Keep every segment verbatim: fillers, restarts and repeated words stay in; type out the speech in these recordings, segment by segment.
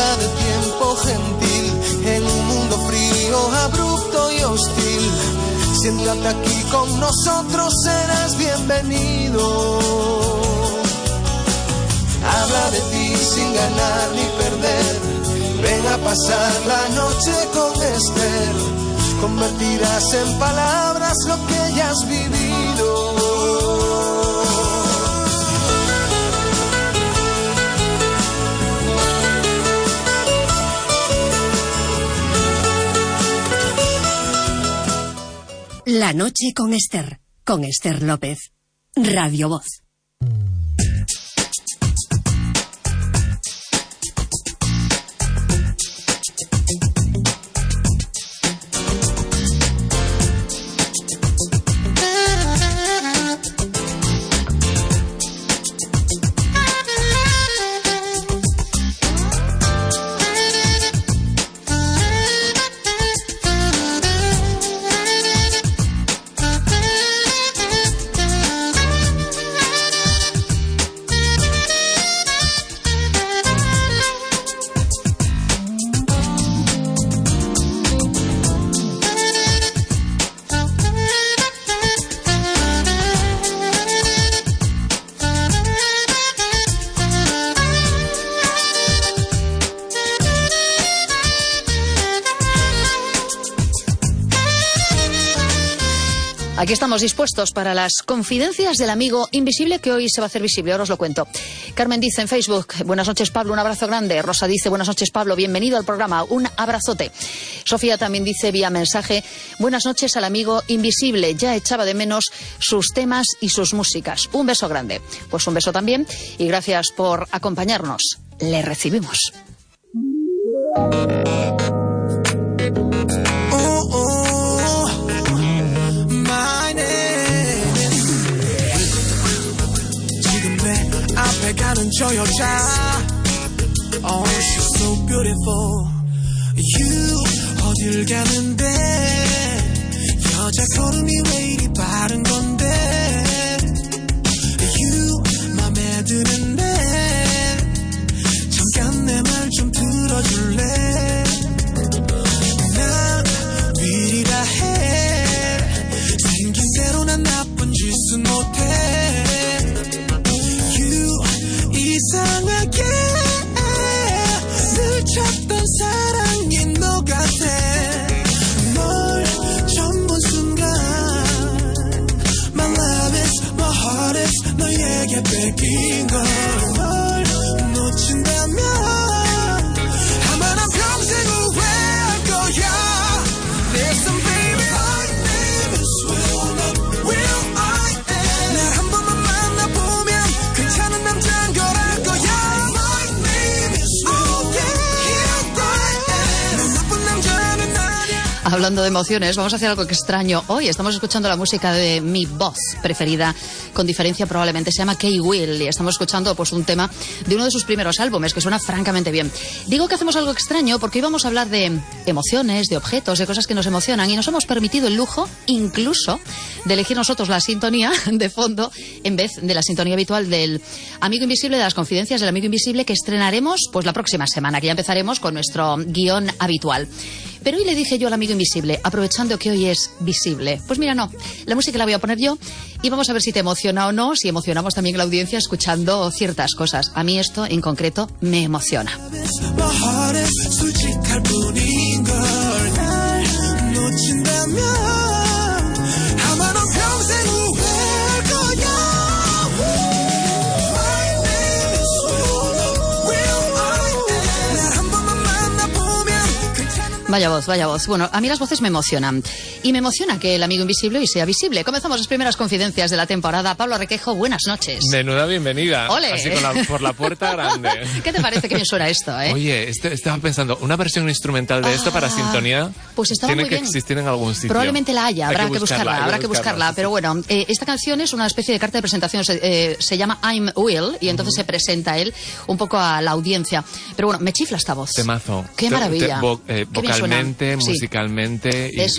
habla de tiempo gentil, en un mundo frío, abrupto y hostil. Siéntate aquí con nosotros, serás bienvenido. Habla de ti sin ganar ni perder. Ven a pasar la noche con Esther. Convertirás en palabras lo que ya has vivido. La noche con Esther, con Esther López. Radio Voz. Aquí estamos dispuestos para las confidencias del amigo invisible que hoy se va a hacer visible, ahora os lo cuento. Carmen dice en Facebook, buenas noches Pablo, un abrazo grande. Rosa dice, buenas noches Pablo, bienvenido al programa, un abrazote. Sofía también dice vía mensaje, buenas noches al amigo invisible, ya echaba de menos sus temas y sus músicas. Un beso grande. Pues un beso también y gracias por acompañarnos. Le recibimos. 가는 저 여자 Oh she's so beautiful You 어딜 가는데 여자 걸음이 왜 이리 빠른 건데 You 맘에 드는데 잠깐 내 말 좀 들어줄래 난 위리라 해 생긴 대로 난 나쁜 짓은 못해 이상하게 늘 찾던 사랑인 너 같아 널 처음 본 순간 My love is, my heart is 너에게 뺏긴 걸 널 놓친다면 아마 난 평생 후회할 거야 Listen baby my name is Will I, Will I am 날 한 번만 만나보면 괜찮은 남자인 거라 Hablando de emociones, vamos a hacer algo extraño. Hoy estamos escuchando la música de mi voz preferida, con diferencia probablemente, se llama Kay Will, y estamos escuchando pues un tema de uno de sus primeros álbumes, que suena francamente bien. Digo que hacemos algo extraño porque hoy vamos a hablar de emociones, de objetos, de cosas que nos emocionan, y nos hemos permitido el lujo, incluso, de elegir nosotros la sintonía de fondo, en vez de la sintonía habitual del Amigo Invisible, de las confidencias del Amigo Invisible, que estrenaremos pues la próxima semana, que ya empezaremos con nuestro guión habitual. Pero hoy le dije yo al amigo invisible, aprovechando que hoy es visible. Pues mira, no, la música la voy a poner yo y vamos a ver si te emociona o no, si emocionamos también a la audiencia escuchando ciertas cosas. A mí esto, en concreto, me emociona. Vaya voz, vaya voz. Bueno, a mí las voces me emocionan. Y me emociona que el amigo invisible hoy sea visible. Comenzamos las primeras confidencias de la temporada. Pablo Requejo, buenas noches. Menuda bienvenida. ¡Ole! Así con la, por la puerta grande. ¿Qué te parece que bien suena esto, eh? Oye, este, estaba pensando, ¿una versión instrumental de ah, esto para sintonía? Pues estaba tiene muy que bien. existir en algún sitio. Probablemente la haya, habrá que, que buscarla, buscarla habrá que buscarla. buscarla. Pero bueno, eh, esta canción es una especie de carta de presentación. Se, eh, se llama I'm Will y entonces uh-huh. se presenta él un poco a la audiencia. Pero bueno, me chifla esta voz. Temazo. Qué maravilla. Te, vo, eh, Qué vocalmente, musicalmente y, es una... y de emoción.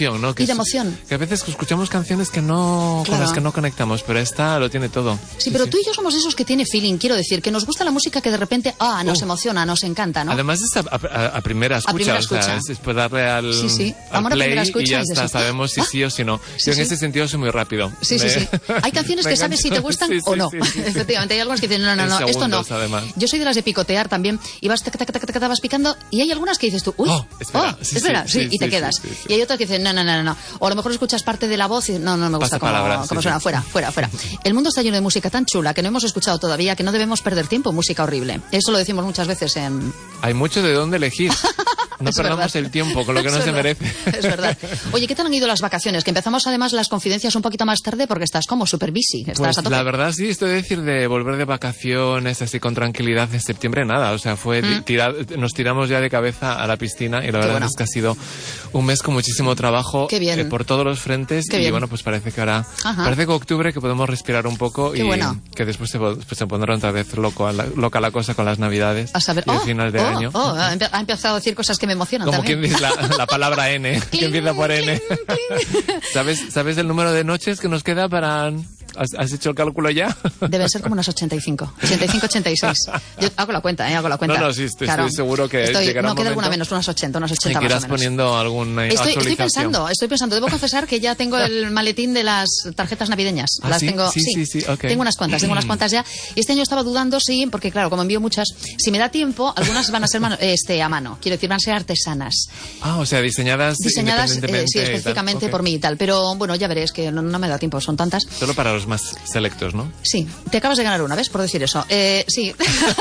emoción, ¿no? Que y de es- emoción. Que a veces escuchamos canciones que no, Claro. con las que no conectamos, pero esta lo tiene todo. Sí, pero tú y yo somos esos que tiene feeling, quiero decir, que nos gusta la música que de repente, ah, nos Uh. emociona, nos encanta, ¿no? Además es a, a- a primera escucha, primera o sea, escucha. es, es pues darle al, Sí, sí. al Amor a play primera y escucha ya y dices, está, sabemos si ah. sí o si no. Sí, Yo en sí. ese sentido soy muy rápido. Sí, sí, Me- sí. Hay canciones me que sabes si te encanta. gustan Sí, o sí, no. sí, sí. Efectivamente, hay algunas que dicen, no, no, En no, esto no. segundos, además. Yo soy de las de picotear también. Y vas, tac, tac, tac, tac, tac, vas picando. Y hay algunas que dices tú, uy, Oh, espera, oh, sí, espera, sí, sí, sí, y te sí, quedas. sí, sí, sí. Y hay otras que dicen, no, no, no, no, no. O a lo mejor escuchas parte de la voz y no, no me gusta Pasa cómo, palabras, cómo sí, suena. sí. Fuera, fuera, fuera. El mundo está lleno de música tan chula que no hemos escuchado todavía, que no debemos perder tiempo en música horrible. Eso lo decimos muchas veces en... Hay mucho de dónde elegir. No Es perdamos verdad. el tiempo con lo que Es no se verdad. merece. Es verdad. Oye, ¿qué tal han ido las vacaciones? Que empezamos además las confidencias un poquito más tarde porque estás como súper busy. Estás Pues a tope. la verdad sí, esto de decir de volver de vacaciones así con tranquilidad en septiembre, nada, o sea, fue ¿Mm? tirar, nos tiramos ya de cabeza a la piscina y la verdad bueno. es que ha sido un mes con muchísimo trabajo Qué bien. eh, por todos los frentes Qué y bien. bueno, pues parece que ahora, Ajá. parece que octubre que podemos respirar un poco Qué y bueno. que después se, po- pues se pondrá otra vez loco, a la- loca la cosa con las navidades A saber, y el oh, final de oh, año. oh, ha empe- ha empezado a decir cosas que me emocionan Como también. quien dice la, la palabra N, que Cling, empieza por N. cling, cling. ¿Sabes, ¿Sabes el número de noches que nos queda para... ¿Has, has hecho el cálculo ya? Deben ser como unas ochenta y cinco. ochenta y cinco, ochenta y seis. Yo hago la cuenta, ¿eh? Hago la cuenta. No, no, sí, estoy- estoy seguro que Estoy- llegará No un queda momento alguna menos, unas ochenta, unas Y ochenta que más o irás menos. poniendo alguna Estoy, actualización. estoy pensando, estoy pensando. Debo confesar que ya tengo el maletín de las tarjetas navideñas. ¿Ah, las sí? tengo, Sí, sí, sí, ok. Tengo unas cuantas, tengo unas cuantas ya. Y este año estaba dudando, sí, porque claro, como envío muchas, si me da tiempo, algunas van a ser mano- este, a mano. Quiero decir, van a ser artesanas. Ah, o sea, diseñadas, Diseñadas, eh, independientemente. sí, y tal. específicamente Ok. por mí y tal. Pero bueno, ya veréis que no, no me da tiempo, son tantas. Solo para los más selectos, ¿no? Sí, te acabas de ganar una vez por decir eso. Eh, sí.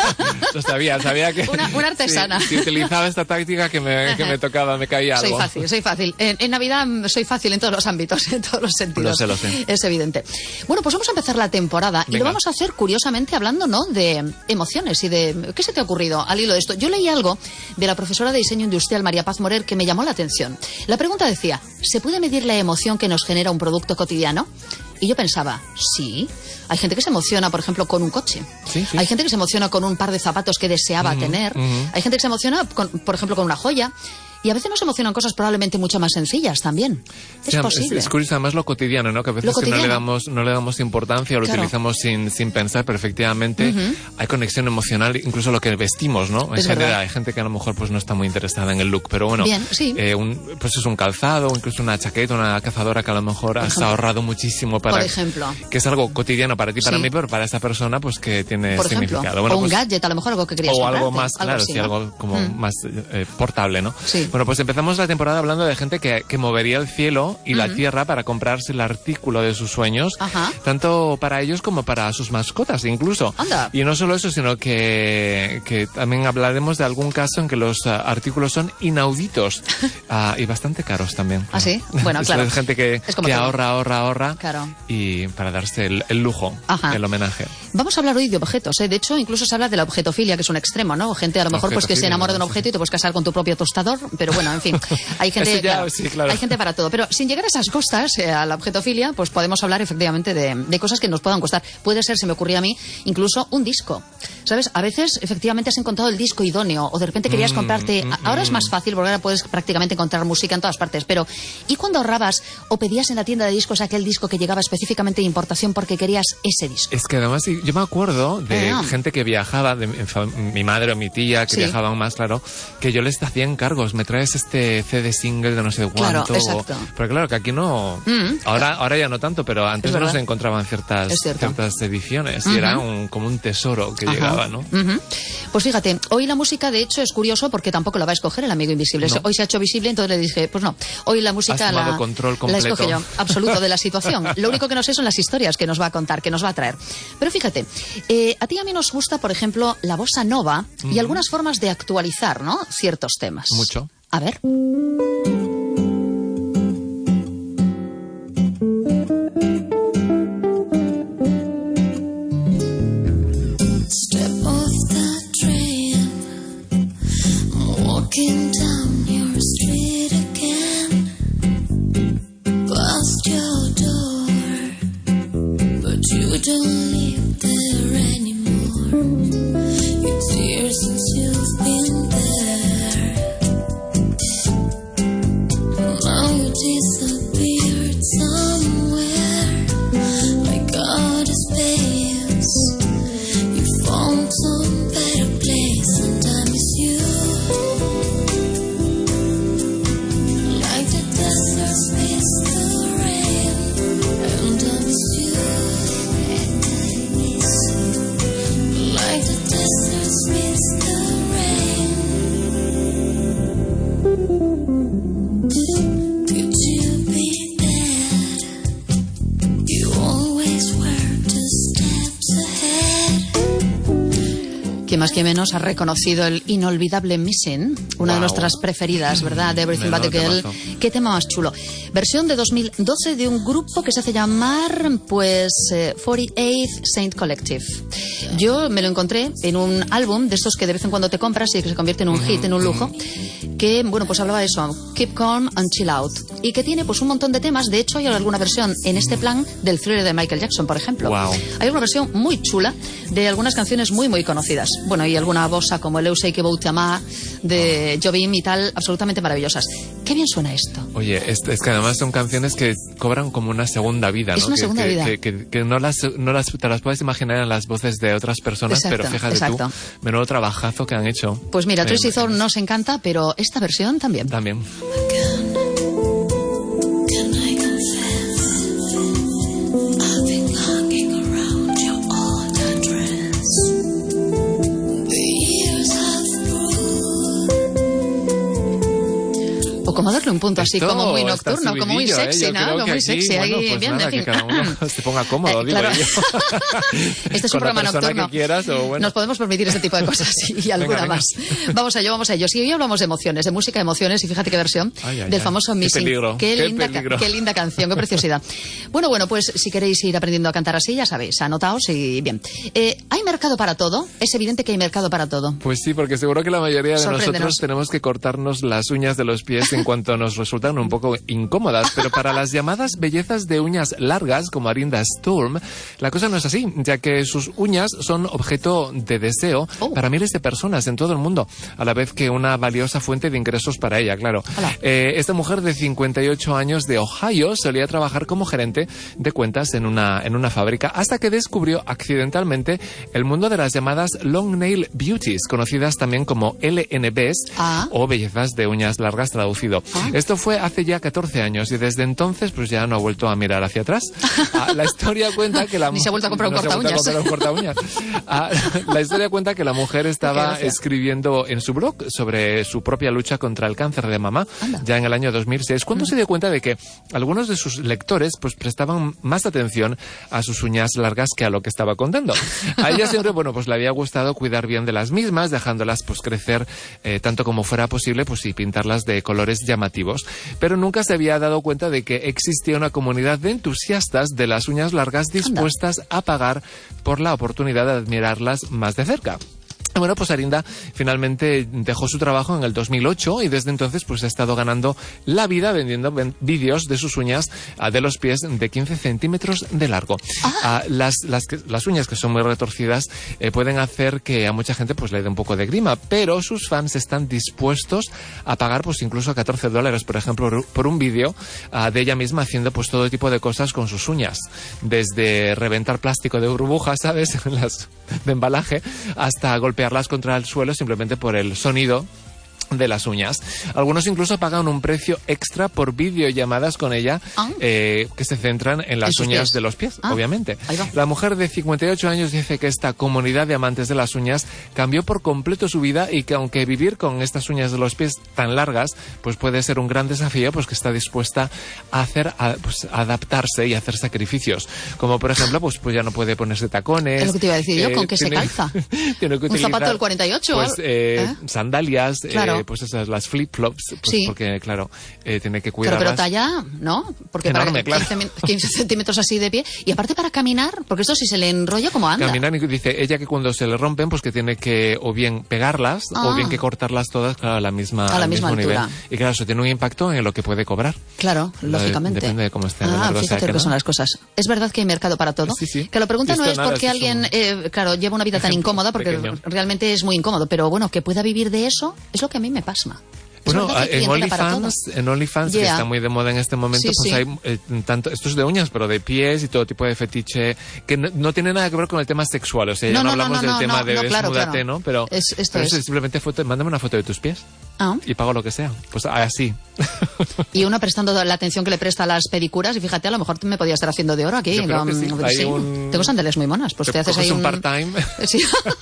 Lo sabía, sabía que... Una- una artesana. Si, si utilizaba esta táctica que me, que me tocaba, me caía algo. Soy fácil, soy fácil. En, en Navidad mm, soy fácil en todos los ámbitos, en todos los sentidos. Lo sé, lo sé. Es evidente. Bueno, pues vamos a empezar la temporada y Venga. lo vamos a hacer curiosamente hablando, ¿no?, de emociones y de... ¿Qué se te ha ocurrido al hilo de esto? Yo leí algo de la profesora de diseño industrial María Paz Morer que me llamó la atención. La pregunta decía, ¿se puede medir la emoción que nos genera un producto cotidiano? Y yo pensaba, sí. Hay gente que se emociona, por ejemplo, con un coche. Sí, sí. Hay gente que se emociona con un par de zapatos que deseaba tener. ujú. Hay gente que se emociona, con- por ejemplo, con una joya. Y a veces nos emocionan cosas probablemente mucho más sencillas también. Es Sí, posible. Es, curioso, además lo cotidiano, ¿no? Que a veces Lo que no le cotidiano. damos, no le damos importancia o lo Claro. utilizamos sin, sin pensar, pero efectivamente hay conexión emocional, incluso lo que vestimos, ¿no? En Es general, verdad. hay gente que a lo mejor pues no está muy interesada en el look, pero bueno, Bien, sí. eh, un, pues es un calzado, o incluso una chaqueta, una cazadora que a lo mejor has ejemplo. ahorrado muchísimo para... Por ejemplo. Que es algo cotidiano para ti, para Sí. mí, pero para esa persona pues que tiene Por ejemplo. significado. Bueno, o un pues, gadget, a lo mejor algo que querías o algo comprarte, más, claro, así, sí, ¿no? algo como Mm. más eh, portable, ¿no? Sí. Bueno, pues empezamos la temporada hablando de gente que, que movería el cielo y la tierra para comprarse el artículo de sus sueños, Ajá. tanto para ellos como para sus mascotas incluso. Anda. Y no solo eso, sino que, que también hablaremos de algún caso en que los ah, artículos son inauditos ah, y bastante caros también. ¿Ah, sí? Bueno, Es claro. de gente que, Es como que todo. ahorra, ahorra, ahorra Claro. y para darse el, el lujo, Ajá. el homenaje. Vamos a hablar hoy de objetos, ¿eh? De hecho, incluso se habla de la objetofilia, que es un extremo, ¿no? Gente a lo mejor pues que se Objetofilia, enamora de un sí. objeto y te puedes casar con tu propio tostador, pero bueno, en fin, hay gente, Eso ya, claro, sí, claro. hay gente para todo. Pero sin llegar a esas costas, eh, a la objetofilia, pues podemos hablar efectivamente de, de cosas que nos puedan costar. Puede ser, se me ocurría a mí, incluso un disco. ¿Sabes? A veces, efectivamente, has encontrado el disco idóneo o de repente querías Mm, comprarte... mm, ahora es mm. más fácil porque ahora puedes prácticamente encontrar música en todas partes, pero ¿y cuando ahorrabas o pedías en la tienda de discos aquel disco que llegaba específicamente de importación porque querías ese disco? Es que además sí, yo me acuerdo de Ah. gente que viajaba, de mi, fa- mi madre o mi tía que Sí. viajaban más, claro, que yo les hacía encargos, me traes este C D single de no sé Claro, cuánto. exacto. Pero claro, que aquí no... Mm. Ahora, ahora ya no tanto, pero antes Es no verdad. se encontraban ciertas, Es cierto. ciertas ediciones Ujú. y era un, como un tesoro que Ajá. llegaba, ¿no? Ujú. Pues fíjate, hoy la música de hecho es curioso porque tampoco la va a escoger el amigo invisible. No. Hoy se ha hecho visible, entonces le dije, pues no, hoy la música Has tomado la, control la completo. escoge yo, absoluto, de la situación. Lo único que no sé son las historias que nos va a contar, que nos va a traer. Pero fíjate, eh, a ti y a mí nos gusta, por ejemplo, la bossa nova y algunas formas de actualizar, ¿no?, ciertos temas. Mucho. A ver. Step off the train, walking down your street again, past your door, but you don't live there anymore. It's years since you've been there. Now you taste Quien más que menos ha reconocido el inolvidable Missing, una wow. de nuestras preferidas, ¿verdad? De Everything But the Girl. Qué tema más chulo. Versión de dos mil doce de un grupo que se hace llamar, pues, eh, forty-eighth Saint Collective. Yo me lo encontré en un álbum de estos que de vez en cuando te compras y que se convierte en un hit, en un lujo, que, bueno, pues hablaba de eso, Keep Calm and Chill Out, y que tiene pues un montón de temas. De hecho, hay alguna versión en este plan del Thriller de Michael Jackson, por ejemplo. Wow. Hay una versión muy chula de algunas canciones muy, muy conocidas. Bueno, y alguna bossa como el Eu sei que vou te amar de Jobim y tal, absolutamente maravillosas. Qué bien suena esto. Oye, es, es que además son canciones que cobran como una segunda vida, ¿no? Es una que, segunda que, vida. Que, que, que no, las, no las te las puedes imaginar en las voces de otras personas, exacto, pero fíjate exacto. tú, menudo trabajazo que han hecho. Pues mira, Tracy Thorn nos encanta, pero esta versión también. También. O como darle un punto así, Esto como muy nocturno, como muy sexy, ¿eh? ¿no? Como muy aquí, sexy. Bueno, ahí, pues bien, nada, en fin. que cada uno se ponga cómodo, eh, digo claro. yo. Este es un Con programa la nocturno. Que quieras, o bueno. Nos podemos permitir este tipo de cosas y alguna venga, venga. más. Vamos a ello, vamos a ello. Si hoy hablamos de emociones, de música de emociones, y fíjate qué versión ay, ay, del ay. famoso Missing. Qué peligro, qué, qué linda, peligro. Qué linda canción, qué preciosidad. Bueno, bueno, pues si queréis ir aprendiendo a cantar así, ya sabéis, anotaos y bien. Eh, ¿Hay mercado para todo? Es evidente que hay mercado para todo. Pues sí, porque seguro que la mayoría de Sorpréndenos. nosotros tenemos que cortarnos las uñas de los pies en cuanto nos resultan un poco incómodas, pero para las llamadas bellezas de uñas largas, como Arinda Sturm, la cosa no es así, ya que sus uñas son objeto de deseo oh. para miles de personas en todo el mundo, a la vez que una valiosa fuente de ingresos para ella, claro. Eh, esta mujer de cincuenta y ocho años de Ohio solía trabajar como gerente de cuentas en una, en una fábrica, hasta que descubrió accidentalmente el mundo de las llamadas Long Nail Beauties, conocidas también como L N Bs ah. o bellezas de uñas largas traducido. Ah. Esto fue hace ya catorce años y desde entonces pues ya no ha vuelto a mirar hacia atrás. Ah, la historia cuenta que la Ni se ha vuelto a comprar un no corta uñas. Un corta uñas. Ah, la historia cuenta que la mujer estaba escribiendo en su blog sobre su propia lucha contra el cáncer de mama Anda. ya en el año dos mil seis, cuando mm. se dio cuenta de que algunos de sus lectores pues prestaban más atención a sus uñas largas que a lo que estaba contando. A ella siempre, bueno, pues le había gustado cuidar bien de las mismas, dejándolas pues crecer eh, tanto como fuera posible, pues y pintarlas de colores llamativos. Pero nunca se había dado cuenta de que existía una comunidad de entusiastas de las uñas largas dispuestas Anda. a pagar por la oportunidad de admirarlas más de cerca. Bueno, pues Arinda finalmente dejó su trabajo en el dos mil ocho y desde entonces pues ha estado ganando la vida vendiendo ven- vídeos de sus uñas uh, de los pies de quince centímetros de largo. Ah. Uh, las, las, que, las uñas que son muy retorcidas eh, pueden hacer que a mucha gente pues le dé un poco de grima, pero sus fans están dispuestos a pagar pues incluso catorce dólares, por ejemplo, por un vídeo uh, de ella misma haciendo pues todo tipo de cosas con sus uñas, desde reventar plástico de burbujas, ¿sabes?, las de embalaje, hasta golpear contra el suelo simplemente por el sonido de las uñas. Algunos incluso pagan un precio extra por videollamadas con ella ah. eh, que se centran en las ¿En uñas pies? de los pies, ah. obviamente. La mujer de cincuenta y ocho años dice que esta comunidad de amantes de las uñas cambió por completo su vida y que aunque vivir con estas uñas de los pies tan largas pues puede ser un gran desafío, pues que está dispuesta a hacer a, pues, a adaptarse y a hacer sacrificios, como por ejemplo pues, pues ya no puede ponerse tacones. Es lo que te iba a decir yo, eh, ¿con qué tiene, se calza? Tiene que ¿Un utilizar, zapato del cuarenta y ocho? Pues eh, ¿Eh? sandalias, claro. eh, pues esas, las flip-flops, pues sí. porque claro, eh, tiene que cuidarlas. Pero, pero talla, ¿no? Porque enorme, para claro. quince centímetros así de pie. Y aparte para caminar, porque esto si se le enrolla, ¿cómo anda? Caminar, y dice ella que cuando se le rompen, pues que tiene que o bien pegarlas ah. o bien que cortarlas todas, claro, a la misma, a la al misma mismo altura. nivel. Y claro, eso tiene un impacto en lo que puede cobrar. Claro, lógicamente. Depende de cómo esté. Ah, la fíjate lo que son las cosas. Es verdad que hay mercado para todo. Sí, sí. Que la pregunta Esto no es nada, porque alguien, un... eh, claro, lleva una vida tan incómoda, porque pequeño. realmente es muy incómodo. Pero bueno, que pueda vivir de eso es lo que a mí me pasma. Bueno, en OnlyFans, en OnlyFans yeah. que está muy de moda en este momento, sí, pues sí. hay eh, tanto, esto es de uñas, pero de pies y todo tipo de fetiche, que no, no tiene nada que ver con el tema sexual, o sea, ya no, no, no hablamos no, no, del tema no, de no, claro, desnúdate, claro. ¿no? Pero, es, esto pero es. es simplemente foto, mándame una foto de tus pies. Ah. Y pago lo que sea. Pues así. Y uno prestando la atención que le presta a las pedicuras, y fíjate, a lo mejor me podía estar haciendo de oro aquí. Yo creo que sí. sí. Un... Tengo sandalias muy monas, pues te, te haces ahí un... un part-time. Sí.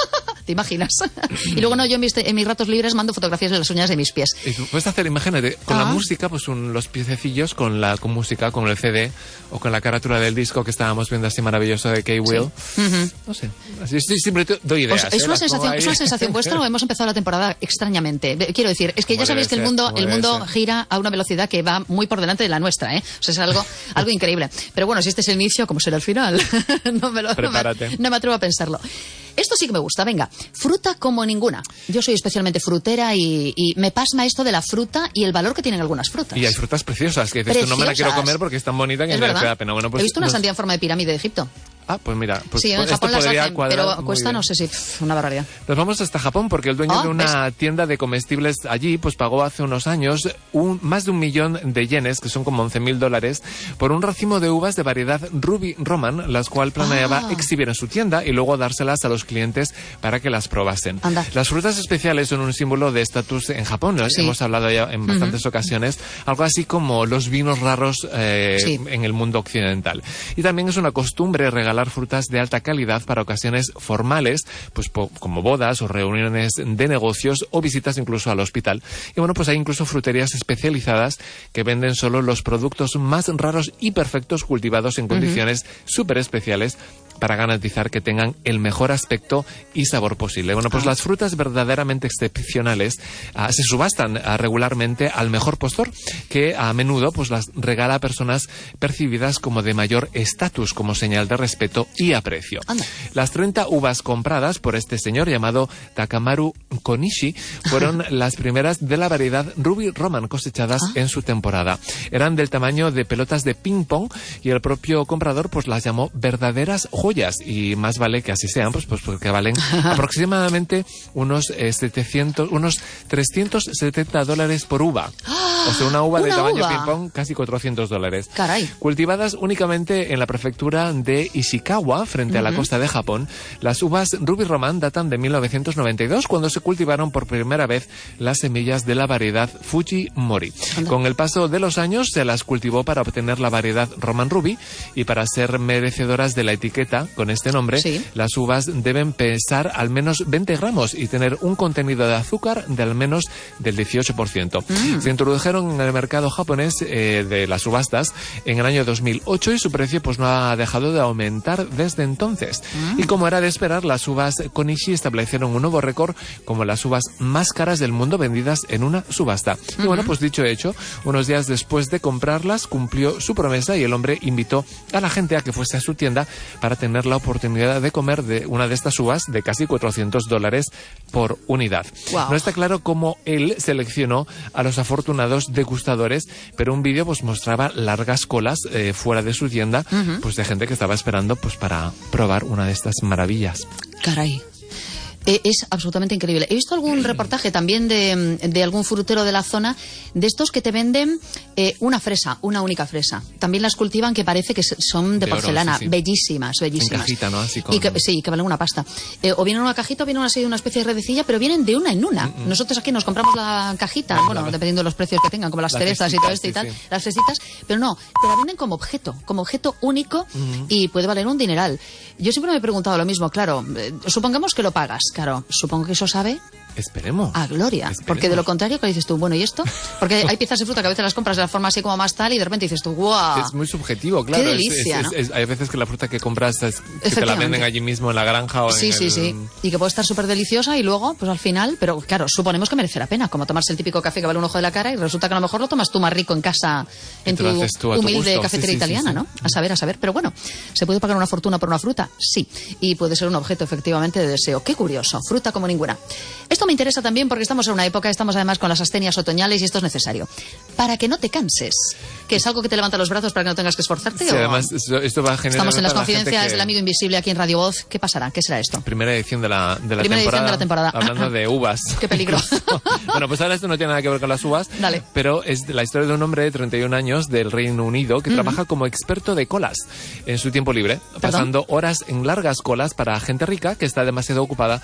¿te imaginas? Y luego no, yo en mis, en mis ratos libres mando fotografías de las uñas de mis pies. Y tú puedes hacer, imagínate, con ah. la música, pues un, los piececillos con la con música, con el C D, o con la carátula del disco que estábamos viendo así maravilloso de K-Will. Sí. Uh-huh. No sé, así sí, siempre te doy ideas. Pues, ¿es, ¿eh? una sensación, ¿Es una sensación vuestra o hemos empezado la temporada extrañamente? Quiero decir, es que ya sabéis que el mundo, el mundo gira a una velocidad que va muy por delante de la nuestra, ¿eh? O sea, es algo, algo increíble. Pero bueno, si este es el inicio, ¿cómo será el final? no, me lo, no, me, no me atrevo a pensarlo. Esto sí que me gusta, venga, fruta como ninguna. Yo soy especialmente frutera y, y me pasma esto de la fruta y el valor que tienen algunas frutas. Y hay frutas preciosas, que dices, preciosas. tú no me la quiero comer porque es tan bonita que ¿Es me verdad? da pena. Bueno, pues, he visto una nos... sandía en forma de pirámide de Egipto. Ah, pues mira, pues, sí, en pues Japón esto las podría hacen, cuadrar pero cuesta, muy bien. no sé si, pff, una barbaridad. Nos vamos hasta Japón porque el dueño oh, de una ¿ves? tienda de comestibles allí pues pagó hace unos años un, más de un millón de yenes, que son como once mil dólares, por un racimo de uvas de variedad Ruby Roman, las cual planeaba ah. exhibir en su tienda y luego dárselas a los clientes para que las probasen. Anda. Las frutas especiales son un símbolo de estatus en Japón, sí. Hemos hablado ya en bastantes uh-huh. ocasiones, algo así como los vinos raros eh, sí. en el mundo occidental. Y también es una costumbre regalar frutas de alta calidad para ocasiones formales, pues po- como bodas o reuniones de negocios o visitas incluso al hospital. Y bueno, pues hay incluso fruterías especializadas que venden solo los productos más raros y perfectos cultivados en condiciones uh-huh. súper especiales para garantizar que tengan el mejor aspecto y sabor posible. Bueno, pues ah. las frutas verdaderamente excepcionales uh, se subastan uh, regularmente al mejor postor, que a menudo pues las regala a personas percibidas como de mayor estatus, como señal de respeto y aprecio. Anda. Las treinta uvas compradas por este señor llamado Takamaru Konishi fueron las primeras de la variedad Ruby Roman cosechadas ah. en su temporada. Eran del tamaño de pelotas de ping pong y el propio comprador pues las llamó verdaderas joyas. Y más vale que así sean, pues, pues porque valen aproximadamente unos eh, setecientos, unos trescientos setenta dólares por uva. ¡Ah! O sea, una uva ¿Una de tamaño uva? ping pong, casi cuatrocientos dólares. Caray. Cultivadas únicamente en la prefectura de Ishikawa, frente uh-huh. a la costa de Japón, las uvas Ruby Roman datan de mil novecientos noventa y dos, cuando se cultivaron por primera vez las semillas de la variedad Fujimori. Anda. Con el paso de los años se las cultivó para obtener la variedad Roman Ruby y para ser merecedoras de la etiqueta con este nombre, sí. las uvas deben pesar al menos veinte gramos y tener un contenido de azúcar de al menos del dieciocho por ciento. Mm. Se introdujeron en el mercado japonés eh, de las subastas en el año dos mil ocho y su precio pues no ha dejado de aumentar desde entonces. Mm. Y como era de esperar, las uvas Konishi establecieron un nuevo récord como las uvas más caras del mundo vendidas en una subasta. Mm-hmm. Y bueno, pues dicho hecho, unos días después de comprarlas cumplió su promesa y el hombre invitó a la gente a que fuese a su tienda para tener la oportunidad de comer de una de estas uvas de casi cuatrocientos dólares por unidad. Wow. No está claro cómo él seleccionó a los afortunados degustadores, pero un vídeo pues mostraba largas colas eh, fuera de su tienda, uh-huh. pues de gente que estaba esperando pues para probar una de estas maravillas. Caray. Eh, es absolutamente increíble. He visto algún reportaje también de, de algún frutero de la zona, de estos que te venden eh, una fresa, una única fresa. También las cultivan que parece que son de, de porcelana, oro, sí, sí. bellísimas, bellísimas. En cajita, ¿no? Así con... y que, sí, que valen una pasta. Eh, o vienen en una cajita o vienen así de una especie de redecilla, pero vienen de una en una. Mm-mm. Nosotros aquí nos compramos la cajita, ah, bueno, claro. dependiendo de los precios que tengan, como las la cerezas fresita, y todo esto sí, y tal, sí. las fresitas, pero no, te la venden como objeto, como objeto único mm-hmm. y puede valer un dineral. Yo siempre me he preguntado lo mismo, claro, eh, supongamos que lo pagas, claro, supongo que eso sabe Esperemos. A gloria. Esperemos. Porque de lo contrario, ¿qué dices tú? Bueno, ¿y esto? Porque hay piezas de fruta que a veces las compras de la forma así como más tal y de repente dices tú, ¡guau! Es muy subjetivo, claro. ¡Qué delicia! Es, es, ¿no? es, es, hay veces que la fruta que compras es, que te la venden allí mismo en la granja o sí, en sí, el... sí, sí. Y que puede estar súper deliciosa y luego, pues al final, pero claro, suponemos que merece la pena, como tomarse el típico café que vale un ojo de la cara y resulta que a lo mejor lo tomas tú más rico en casa, en tu tú humilde tu cafetería sí, sí, italiana, sí, sí. ¿no? A saber, a saber. Pero bueno, ¿se puede pagar una fortuna por una fruta? Sí. Y puede ser un objeto efectivamente de deseo. ¡Qué curioso! Fruta como ninguna. Esto me interesa también porque estamos en una época, estamos además con las astenias otoñales y esto es necesario. Para que no te canses, que es algo que te levanta los brazos para que no tengas que esforzarte. Sí, ¿o? además esto, esto va a generar... Estamos en las confidencias que... del amigo invisible aquí en Radio Voz. ¿Qué pasará? ¿Qué será esto? Primera edición de la, de la, Primera temporada, edición de la temporada. Hablando de uvas. ¡Qué peligro! Bueno, pues ahora esto no tiene nada que ver con las uvas, Dale. pero es la historia de un hombre de treinta y un años del Reino Unido que uh-huh. trabaja como experto de colas en su tiempo libre, ¿Perdón? pasando horas en largas colas para gente rica que está demasiado ocupada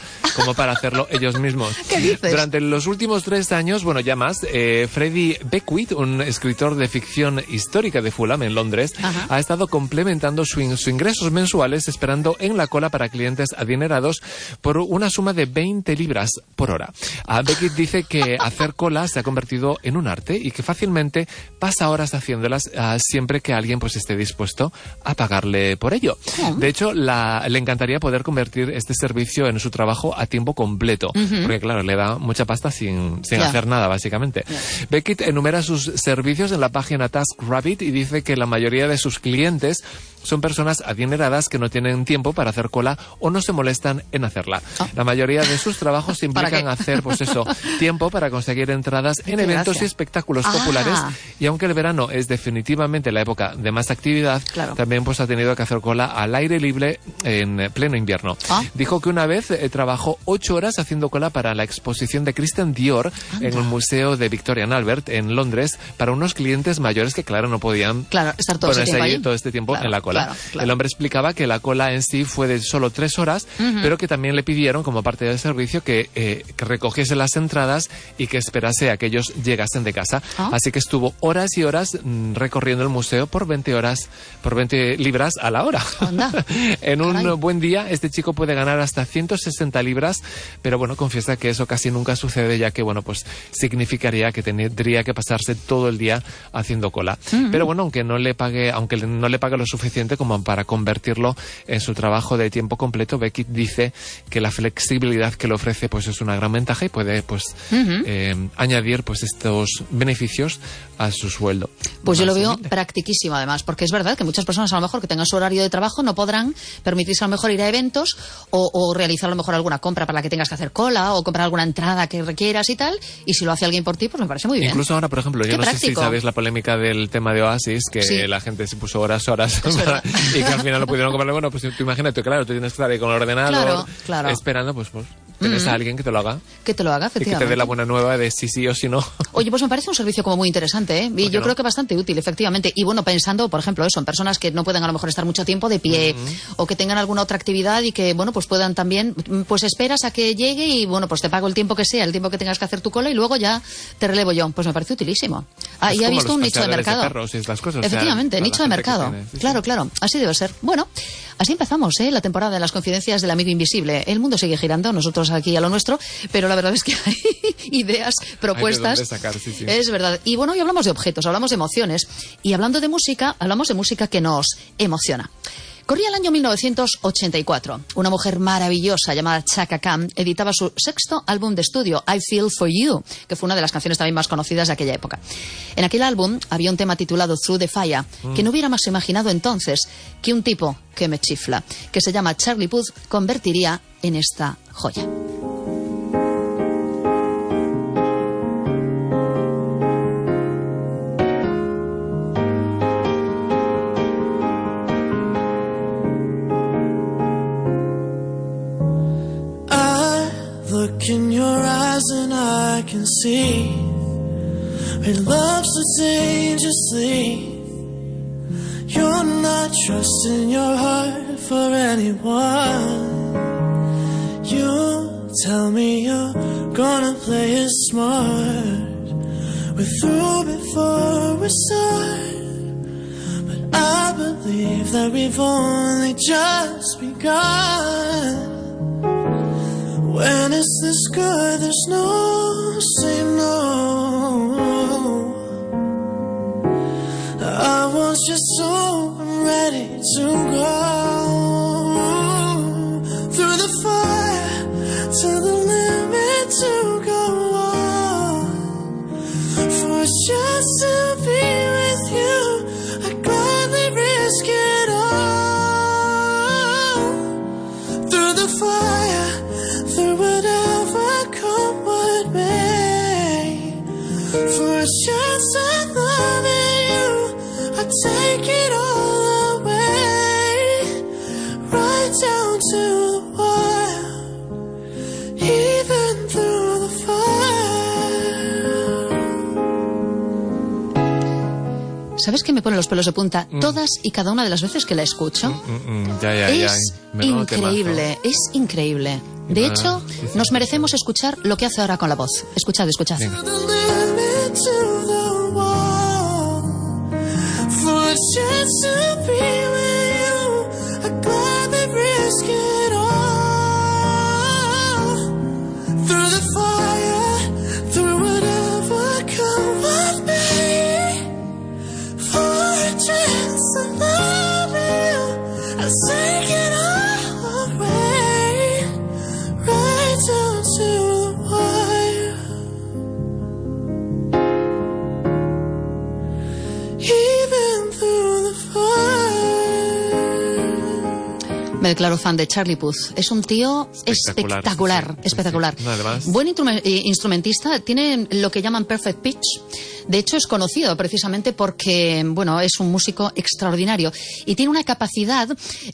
como para hacerlo ellos mismos. ¿Qué dices? Durante los últimos tres años, bueno, ya más, eh, Freddie Beckwith, un escritor de ficción histórica de Fulham, en Londres, Ajá. ha estado complementando sus in su ingresos mensuales esperando en la cola para clientes adinerados por una suma de veinte libras por hora. Uh, Beckwith dice que hacer cola se ha convertido en un arte y que fácilmente pasa horas haciéndolas uh, siempre que alguien pues esté dispuesto a pagarle por ello. Uh-huh. De hecho, la, le encantaría poder convertir este servicio en su trabajo a tiempo completo, uh-huh. porque claro, le da mucha pasta sin, sin yeah. hacer nada, básicamente. Yeah. Beckwith enumera sus servicios en la página TaskRabbit y dice que la mayoría de sus clientes son personas adineradas que no tienen tiempo para hacer cola o no se molestan en hacerla. Oh. La mayoría de sus trabajos implican hacer, pues eso, tiempo para conseguir entradas en eventos gracia. y espectáculos ah. populares, y aunque el verano es definitivamente la época de más actividad, claro. también pues ha tenido que hacer cola al aire libre en pleno invierno. Ah. Dijo que una vez eh, trabajó ocho horas haciendo cola para la exposición de Christian Dior Anda. en el Museo de Victoria and Albert en Londres para unos clientes mayores que claro no podían claro, estar todo ponerse ahí todo este tiempo claro, en la cola. Claro, claro. El hombre explicaba que la cola en sí fue de solo tres horas, uh-huh. pero que también le pidieron como parte del servicio que, eh, que recogiese las entradas y que esperase a que ellos llegasen de casa. ¿Ah? Así que estuvo horas y horas mm, recorriendo el museo por veinte horas, por veinte libras a la hora. En un Caray. buen día este chico puede ganar hasta ciento sesenta libras, pero bueno, confiesa que eso casi nunca sucede, ya que bueno, pues significaría que tendría que pasarse todo el día haciendo cola. Uh-huh. Pero bueno, aunque no le pague, aunque no le pague lo suficiente como para convertirlo en su trabajo de tiempo completo, Beckwith dice que la flexibilidad que le ofrece pues es una gran ventaja y puede pues uh-huh. eh, añadir pues estos beneficios a su sueldo. Pues yo lo veo practiquísimo además, porque es verdad que muchas personas a lo mejor que tengan su horario de trabajo no podrán permitirse a lo mejor ir a eventos o, o realizar a lo mejor alguna compra para la que tengas que hacer cola o comprar alguna entrada que requieras y tal, y si lo hace alguien por ti, pues me parece muy bien. Incluso ahora, por ejemplo, yo Qué no práctico. sé si sabéis la polémica del tema de Oasis, que sí. la gente se puso horas, horas para, y que al final no pudieron comprarlo. Bueno, pues tú imagínate, claro, tú tienes que estar ahí con el ordenador claro, claro. esperando, pues, pues tienes mm-hmm. a alguien que te lo haga. Que te lo haga, efectivamente. Y que te dé la buena nueva de si sí o si no. Oye, pues me parece un servicio como muy interesante, ¿eh? Y yo no? creo que bastante útil, efectivamente. Y bueno, pensando, por ejemplo, eso, en personas que no pueden a lo mejor estar mucho tiempo de pie mm-hmm. o que tengan alguna otra actividad y que, bueno, pues puedan también, pues esperas a que llegue y, bueno, pues te pago el tiempo que sea, el tiempo que tengas que hacer tu cola y luego ya te relevo yo. Pues me parece utilísimo. Ah, y ha visto un nicho de mercado. De perros y estas cosas, efectivamente, o sea, nicho de mercado. Tiene, sí, claro, sí. claro. Así debe ser. Bueno, así empezamos, ¿eh? La temporada de las confidencias del amigo invisible. El mundo sigue girando, nosotros aquí a lo nuestro, pero la verdad es que hay ideas, propuestas. Hay de dónde sacar, sí, sí. Es verdad. Y bueno, hoy hablamos de objetos, hablamos de emociones. Y hablando de música, hablamos de música que nos emociona. Corría el año mil novecientos ochenta y cuatro. Una mujer maravillosa llamada Chaka Khan editaba su sexto álbum de estudio, I Feel For You, que fue una de las canciones también más conocidas de aquella época. En aquel álbum había un tema titulado Through the Fire, mm. que no hubiéramos imaginado entonces que un tipo que me chifla, que se llama Charlie Puth, convertiría en esta joya. Look in your eyes and I can see it loves so dangerously. You're not trusting your heart for anyone. You tell me you're gonna play it smart. We're through before we start, but I believe that we've only just begun. When it's this good, there's no say no. I was just so ready to go through the fire to the limit to go on. For just to be with you, I'd gladly risk it all. Through the fire, through whatever come what may, for a chance at loving you, I take it all away, right down to the wire, even through the fire. ¿Sabes qué me pone los pelos de punta Mm. todas y cada una de las veces que la escucho? Mm, mm, ya, ya, ya. Es Menudo increíble, temazo. es increíble. De Ah, hecho, sí, sí, nos sí. merecemos escuchar lo que hace ahora con la voz. Escuchad, escuchad. Venga. The limit to the wall for a chance to be with you. I gladly risk it all. Through the fire, through whatever come with me. For a chance to love you, I'll take it all away, right down to the wire. Even through the fire. Me declaro fan de Charlie Puth. Es un tío Espectacular, espectacular, sí, sí, espectacular. sí, sí. No, además- Buen instrume- eh, instrumentista, tiene lo que llaman perfect pitch. De hecho, es conocido precisamente porque, bueno, es un músico extraordinario y tiene una capacidad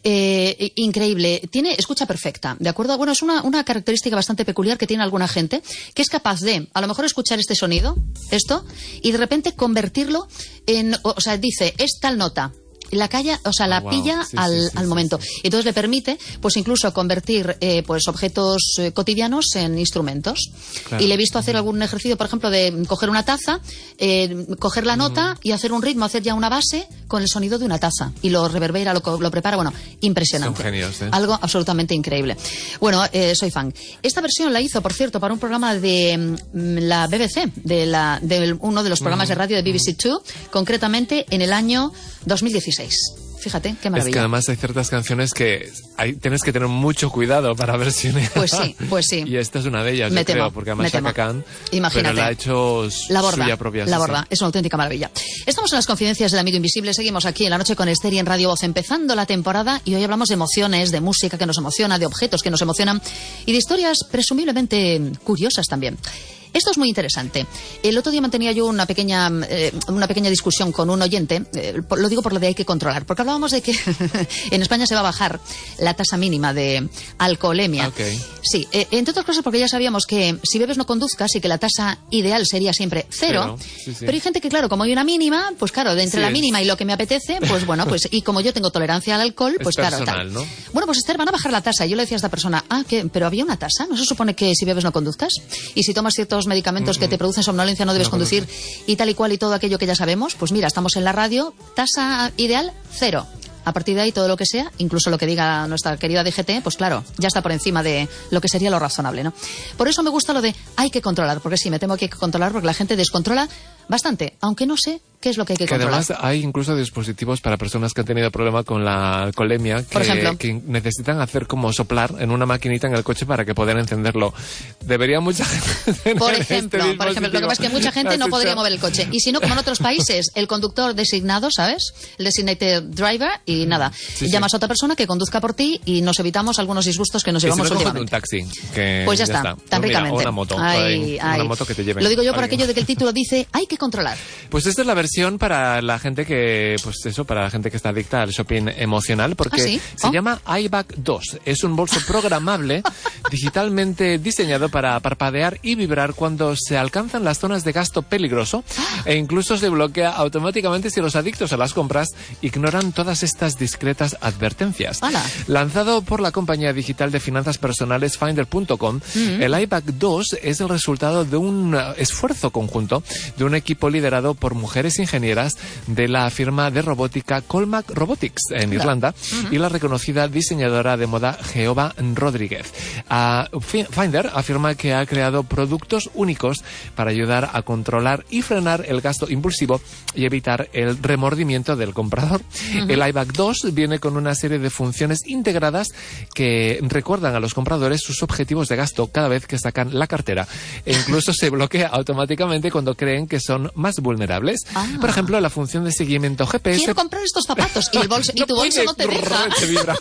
eh, increíble. Tiene escucha perfecta, ¿de acuerdo? Bueno, es una, una característica bastante peculiar que tiene alguna gente, que es capaz de, a lo mejor, escuchar este sonido, esto, y de repente convertirlo en, o, o sea, dice, es tal nota. La calla, o sea, la Ah, wow. pilla Sí, al, sí, sí, al sí, momento. sí. Entonces le permite, pues incluso convertir eh, pues objetos eh, cotidianos en instrumentos. Claro. Y le he visto hacer algún ejercicio, por ejemplo, de coger una taza, eh, coger la nota y hacer un ritmo, hacer ya una base con el sonido de una taza. Y lo reverbera, lo, co- lo prepara, bueno, impresionante. Son genios, ¿eh? Algo absolutamente increíble. Bueno, eh, soy fan. Esta versión la hizo, por cierto, para un programa de mm, la B B C, de, la, de uno de los programas de radio de B B C dos, concretamente en el año dos mil dieciséis. Fíjate, qué Es maravilla. que además hay ciertas canciones que hay, tienes que tener mucho cuidado para versionear. Pues sí, pues sí. Y esta es una de ellas, Me yo creo, temo, porque me además temo. Chaka Khan, Imagínate. pero la ha hecho La borda, suya propia. la sí, borda, sí. es una auténtica maravilla. Estamos en las confidencias del amigo invisible, seguimos aquí en la noche con Esther y en Radio Voz, empezando la temporada y hoy hablamos de emociones, de música que nos emociona, de objetos que nos emocionan y de historias presumiblemente curiosas también. Esto es muy interesante. El otro día mantenía yo una pequeña, eh, una pequeña discusión con un oyente, eh, por- lo digo por lo de hay que controlar, porque hablábamos de que en España se va a bajar la tasa mínima de alcoholemia. Ok. Sí, eh, entre otras cosas porque ya sabíamos que si bebes no conduzcas y que la tasa ideal sería siempre cero, Cero, sí, sí. pero hay gente que claro, como hay una mínima, pues claro, de entre Sí, la es- mínima y lo que me apetece, pues bueno, pues y como yo tengo tolerancia al alcohol, Es pues claro, personal, tal. ¿no? Bueno, pues Esther, van a bajar la tasa. Yo le decía a esta persona, ah, ¿qué? ¿Pero había una tasa? ¿No se supone que si bebes no conduzcas? Y si tomas ciertos medicamentos que te producen somnolencia no debes No conducir y tal y cual y todo aquello que ya sabemos? Pues mira, estamos en la radio, tasa ideal, cero. A partir de ahí, todo lo que sea, incluso lo que diga nuestra querida D G T, pues claro, ya está por encima de lo que sería lo razonable, ¿no? Por eso me gusta lo de hay que controlar, porque sí, me temo que hay que controlar porque la gente descontrola bastante, aunque no sé qué es lo que hay que, Que controlar. además hay incluso dispositivos para personas que han tenido problema con la alcoholemia que, Por ejemplo. que necesitan hacer como soplar en una maquinita en el coche para que puedan encenderlo. Debería mucha gente tener Por este ejemplo, por ejemplo, lo que pasa es que mucha gente no dispositivo. podría mover el coche. Y si no, como en otros países, el conductor designado, ¿sabes? El designated driver y nada. Sí, sí. Llamas a otra persona que conduzca por ti y nos evitamos algunos disgustos que nos Y si llevamos no, coge un últimamente. taxi. Que Pues ya, está, tan Pues mira, ricamente. o una moto. Ay, Ay, ay. Una moto que te lleve. Lo digo yo por alguien. aquello de que el título dice hay que controlar. Pues esta es la versión para la gente que, pues eso, para la gente que está adicta al shopping emocional, porque ¿Ah, sí? se Oh. llama iBack dos. Es un bolso programable digitalmente diseñado para parpadear y vibrar cuando se alcanzan las zonas de gasto peligroso e incluso se bloquea automáticamente si los adictos a las compras ignoran todas estas discretas advertencias. ¡Hala! Lanzado por la compañía digital de finanzas personales Finder punto com, Mm. el iBack dos es el resultado de un uh, esfuerzo conjunto de un equipo liderado por mujeres ingenieras de la firma de robótica Colmac Robotics en Irlanda y la reconocida diseñadora de moda Jehová Rodríguez. Ah, Fi- Finder afirma que ha creado productos únicos para ayudar a controlar y frenar el gasto impulsivo y evitar el remordimiento del comprador. El iBack dos viene con una serie de funciones integradas que recuerdan a los compradores sus objetivos de gasto cada vez que sacan la cartera e incluso se bloquea automáticamente cuando creen que son más vulnerables. Ah. Por ejemplo, la función de seguimiento G P S. Quiero comprar estos zapatos y el bolso y No tu bolso puede, no te deja. te vibra.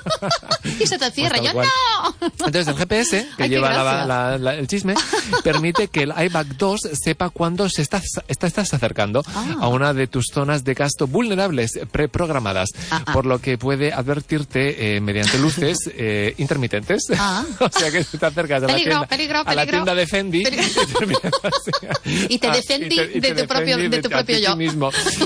Y se te cierra. Pues Yo tal cual. no. Entonces el G P S, que Ay, qué lleva la- gracia. la- la- el chisme, permite que el iBack dos sepa cuándo se está, está- estás acercando Ah. a una de tus zonas de gasto vulnerables preprogramadas, Ah, ah. por lo que puede advertirte eh, mediante luces eh, intermitentes. Ah. O sea que si te acercas a la Peligro, tienda, peligro, a la peligro. tienda de Fendi Peligro. y, terminas así. Y te Ah, defendí y te- y te de tu propio, de tu propio ti yo. mismo.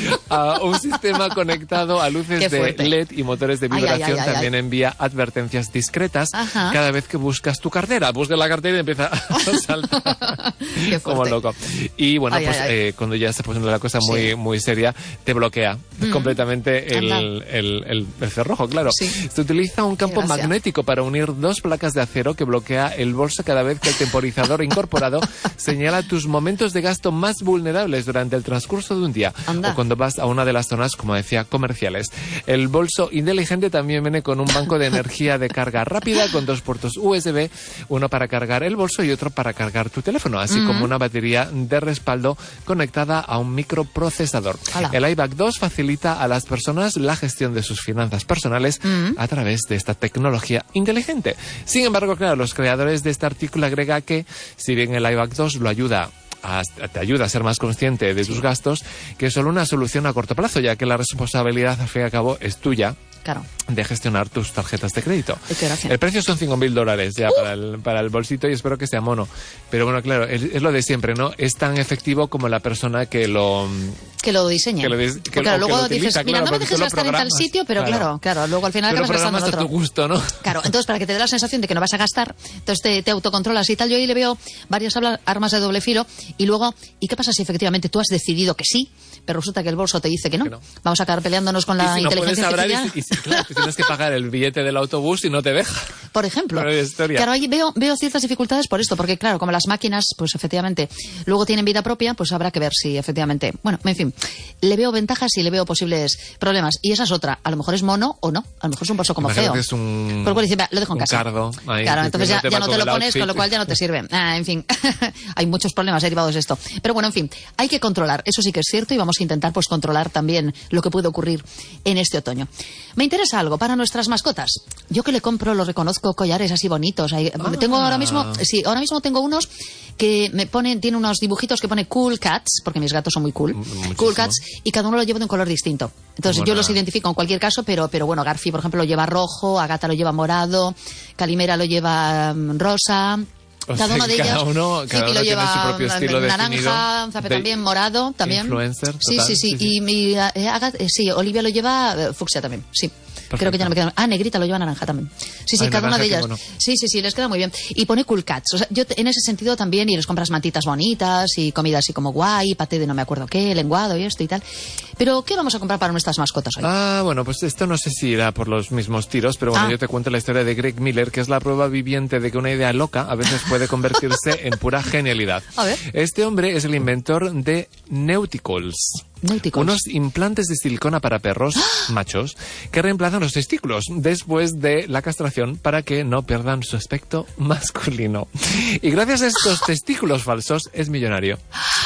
A un sistema conectado a luces Qué de fuerte. L E D y motores de Ay, vibración ay, ay, ay, también ay. envía advertencias discretas Ajá. cada vez que buscas tu cartera. Buscas la cartera y empieza a saltar Qué como fuerte. loco. Y bueno, Ay, pues ay, ay. eh, cuando ya está poniendo la cosa muy, Sí. muy seria, te bloquea Mm. completamente el, Anda. el, el, el cerrojo, claro. Sí. Se utiliza un campo gracia. magnético para unir dos placas de acero que bloquea el bolso cada vez que el temporizador incorporado señala tus momentos de gasto más vulnerables durante el transcurso de un día Anda. o cuando vas a una de las zonas, como decía, comerciales. El bolso inteligente también viene con un banco de energía de carga rápida con dos puertos U S B, uno para cargar el bolso y otro para cargar tu teléfono, así Mm. como una batería de respaldo conectada a un microprocesador. Hala. El iBag dos facilita a las personas la gestión de sus finanzas personales Mm. a través de esta tecnología inteligente. Sin embargo, claro, los creadores de este artículo agrega que, si bien el iBag dos lo ayuda a, te ayuda a ser más consciente de tus gastos, que es solo una solución a corto plazo, ya que la responsabilidad, al fin y al cabo, es tuya Claro. de gestionar tus tarjetas de crédito. Ay, qué gracia. El precio son cinco mil dólares ya para, el, para el bolsito y espero que sea mono. Pero bueno, claro, es, es lo de siempre, ¿no? Es tan efectivo como la persona que lo... Que lo diseñe. Que lo dis- que Porque, claro, lo- que luego lo utiliza, dices, mira, claro, no me porque dejes tú lo gastar en tal programas. sitio, pero claro, Claro. claro, luego al final Tú lo acabas gastando en programas a otro. tu gusto, ¿no? Claro, entonces para que te dé la sensación de que no vas a gastar, entonces te, te autocontrolas y tal. Yo ahí le veo varias habla- armas de doble filo y luego, ¿y qué pasa si efectivamente tú has decidido que sí, pero resulta que el bolso te dice que no? Que no. Vamos a acabar peleándonos con Y la si no puedes inteligencia hablar y, artificial. si- y si, claro, que tienes que pagar el billete del autobús y no te deja. Por ejemplo. Pero es historia. Claro, ahí veo, veo ciertas dificultades por esto, porque claro, como las máquinas, pues efectivamente, luego tienen vida propia, pues habrá que ver si efectivamente, bueno, en fin, le veo ventajas y le veo posibles problemas. Y esa es otra, a lo mejor es mono o no, a lo mejor es un bolso como Imagino feo. que es un- Por lo cual dice, "Va, lo dejo en un casa. cardo ahí, claro, que entonces no ya, te ya va no con te lo el pones, outfit. con lo cual ya no te sirve. Ah, en fin, hay muchos problemas derivados de esto. Pero bueno, en fin, hay que controlar, eso sí que es cierto, y vamos a intentar pues controlar también lo que puede ocurrir en este otoño. Me interesa algo para nuestras mascotas. Yo que le compro, lo reconozco, collares así bonitos. Ahí- Ah. Tengo ahora mismo, sí, ahora mismo tengo unos que me ponen, tiene unos dibujitos que pone Cool Cats, porque mis gatos son muy cool. Muchísimo. Cool Cats, y cada uno lo lleva de un color distinto. Entonces Buena. yo los identifico en cualquier caso, pero, pero bueno, Garfi, por ejemplo, lo lleva rojo, Agata lo lleva morado, Calimera lo lleva mm, rosa. O Cada sea, uno de cada ellos, uno- Zipi cada uno lo tiene lleva su propio estilo mm, definido naranja, Zape de también, morado también. influencer, Sí, total, sí, sí, sí, sí. y mi eh, Agatha- eh, sí, Olivia lo lleva eh, fucsia también, sí. Creo que ya no me queda. Ah, Negrita lo lleva naranja también. Sí, sí, Ay, cada una naranja, de qué ellas. bueno. Sí, sí, sí, les queda muy bien. Y pone Cool Cats. O sea, yo te- en ese sentido también, y les compras mantitas bonitas y comida así como guay, paté de no me acuerdo qué, lenguado y esto y tal. Pero, ¿qué vamos a comprar para nuestras mascotas hoy? Ah, bueno, pues esto no sé si irá por los mismos tiros, pero bueno, Ah. yo te cuento la historia de Greg Miller, que es la prueba viviente de que una idea loca a veces puede convertirse en pura genialidad. A ver. Este hombre es el inventor de Neuticals. Neuticals. Unos implantes de silicona para perros machos que reemplazan los testículos después de la castración para que no pierdan su aspecto masculino. Y gracias a estos testículos falsos es millonario.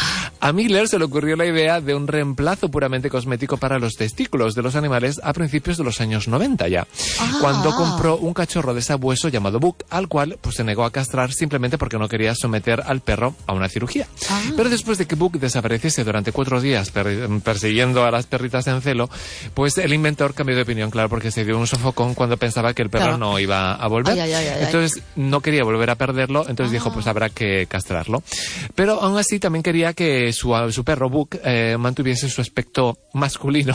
A Miller se le ocurrió la idea de un reemplazo puramente cosmético para los testículos de los animales a principios de los años noventa ya, Ah. cuando compró un cachorro de sabueso llamado Book, al cual pues se negó a castrar simplemente porque no quería someter al perro a una cirugía. Ah. Pero después de que Book desapareciese durante cuatro días per- persiguiendo a las perritas en celo, pues el inventor cambió de opinión, claro, porque se dio un sofocón cuando pensaba que el perro Claro. no iba a volver. Ay, ay, ay, ay, Entonces no quería volver a perderlo, entonces Ah. dijo pues habrá que castrarlo. Pero aún así también quería que su, su perro Book eh, mantuviese su aspecto masculino.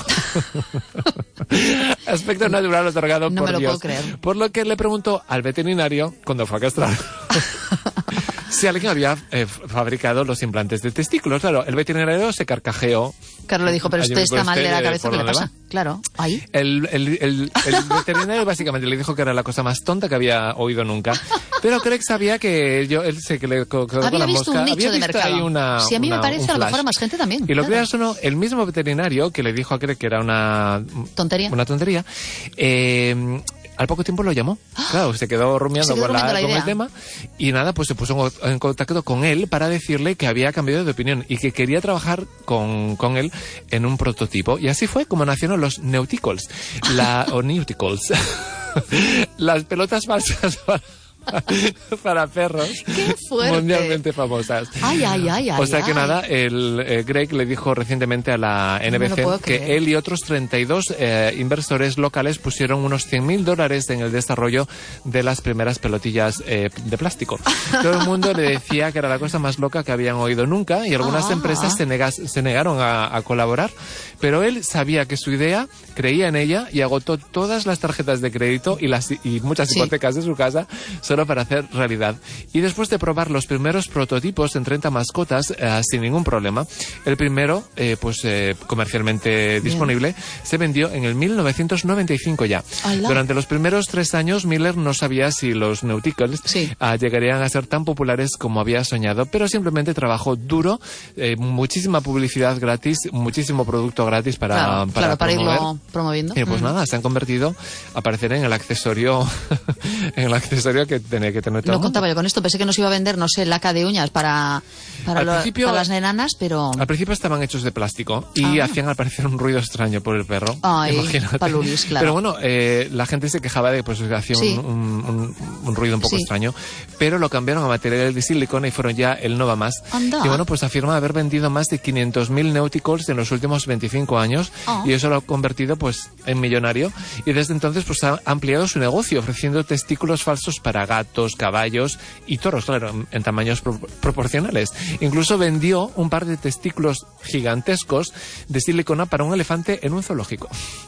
Aspecto natural otorgado No por me lo Dios. puedo creer. Por lo que le preguntó al veterinario cuando fue a castrar si alguien había eh, fabricado los implantes de testículos. Claro, el veterinario se carcajeó. Claro, le dijo, pero Ay, usted pero está mal de la usted, cabeza, ¿por ¿qué le dónde pasa? va? Claro, ahí. El, el, el, el veterinario básicamente le dijo que era la cosa más tonta que había oído nunca. Pero Craig sabía que yo, él sé que le co- quedó con Había la visto mosca. un nicho Había de visto mercado. ahí una, Sí, a mí me una- parece, un a lo flash. mejor a más gente también, Y lo claro. creas o no, el mismo veterinario que le dijo a Craig que era una Tontería. una tontería, eh, al poco tiempo lo llamó. Claro, se quedó rumiando, Se quedó con, la- rumiando la con el idea. tema y nada, pues se puso en, en contacto con él para decirle que había cambiado de opinión y que quería trabajar con, con él en un prototipo. Y así fue como nacieron los Neuticals, la, o Neuticals, las pelotas falsas para para perros. ¡Qué fuerte! Mundialmente famosas. Ay, ay, ay, ay. O sea que ay. nada, el eh, Greg le dijo recientemente a la N B C No que él y otros treinta y dos eh, inversores locales pusieron unos cien mil dólares en el desarrollo de las primeras pelotillas eh, de plástico. Todo el mundo le decía que era la cosa más loca que habían oído nunca y algunas Ah. empresas se, negas, se negaron a, a colaborar, pero él sabía que su idea, creía en ella y agotó todas las tarjetas de crédito y, las, y muchas Sí. hipotecas de su casa solo para hacer realidad. Y después de probar los primeros prototipos en treinta mascotas eh, sin ningún problema, el primero, eh, pues eh, comercialmente disponible, se vendió en el mil novecientos noventa y cinco ya. ¡Hala! Durante los primeros tres años, Miller no sabía si los Nauticals Sí. ah, llegarían a ser tan populares como había soñado, pero simplemente trabajó duro, eh, muchísima publicidad gratis, muchísimo producto gratis para, Claro, para, claro, para promover. irlo promoviendo. Y pues Mm. nada, se han convertido a aparecer en el accesorio en el accesorio que tiene que tener todo No el mundo. contaba yo con esto, pensé que nos iba a vender, no sé, laca de uñas para, para, Al lo- principio- para las nenanas, pero... Al principio estaban hechos de plástico y Ah. hacían al parecer un ruido extraño por el perro. Ay, Imagínate. palulis, claro. Pero bueno, eh, la gente se quejaba de pues que hacía Sí. un, un- un- un ruido un poco Sí. extraño, pero lo cambiaron a material de silicona y fueron ya el Nova Más. Anda. Y bueno, pues afirma haber vendido más de quinientos mil Nauticals en los últimos veinticinco años Ah. y eso lo ha convertido pues en millonario y desde entonces pues ha ampliado su negocio ofreciendo testículos falsos para gatos, caballos y toros, claro, en, en tamaños pro- proporcionales. Incluso vendió un par de testículos gigantescos de silicona para un elefante en un zoológico.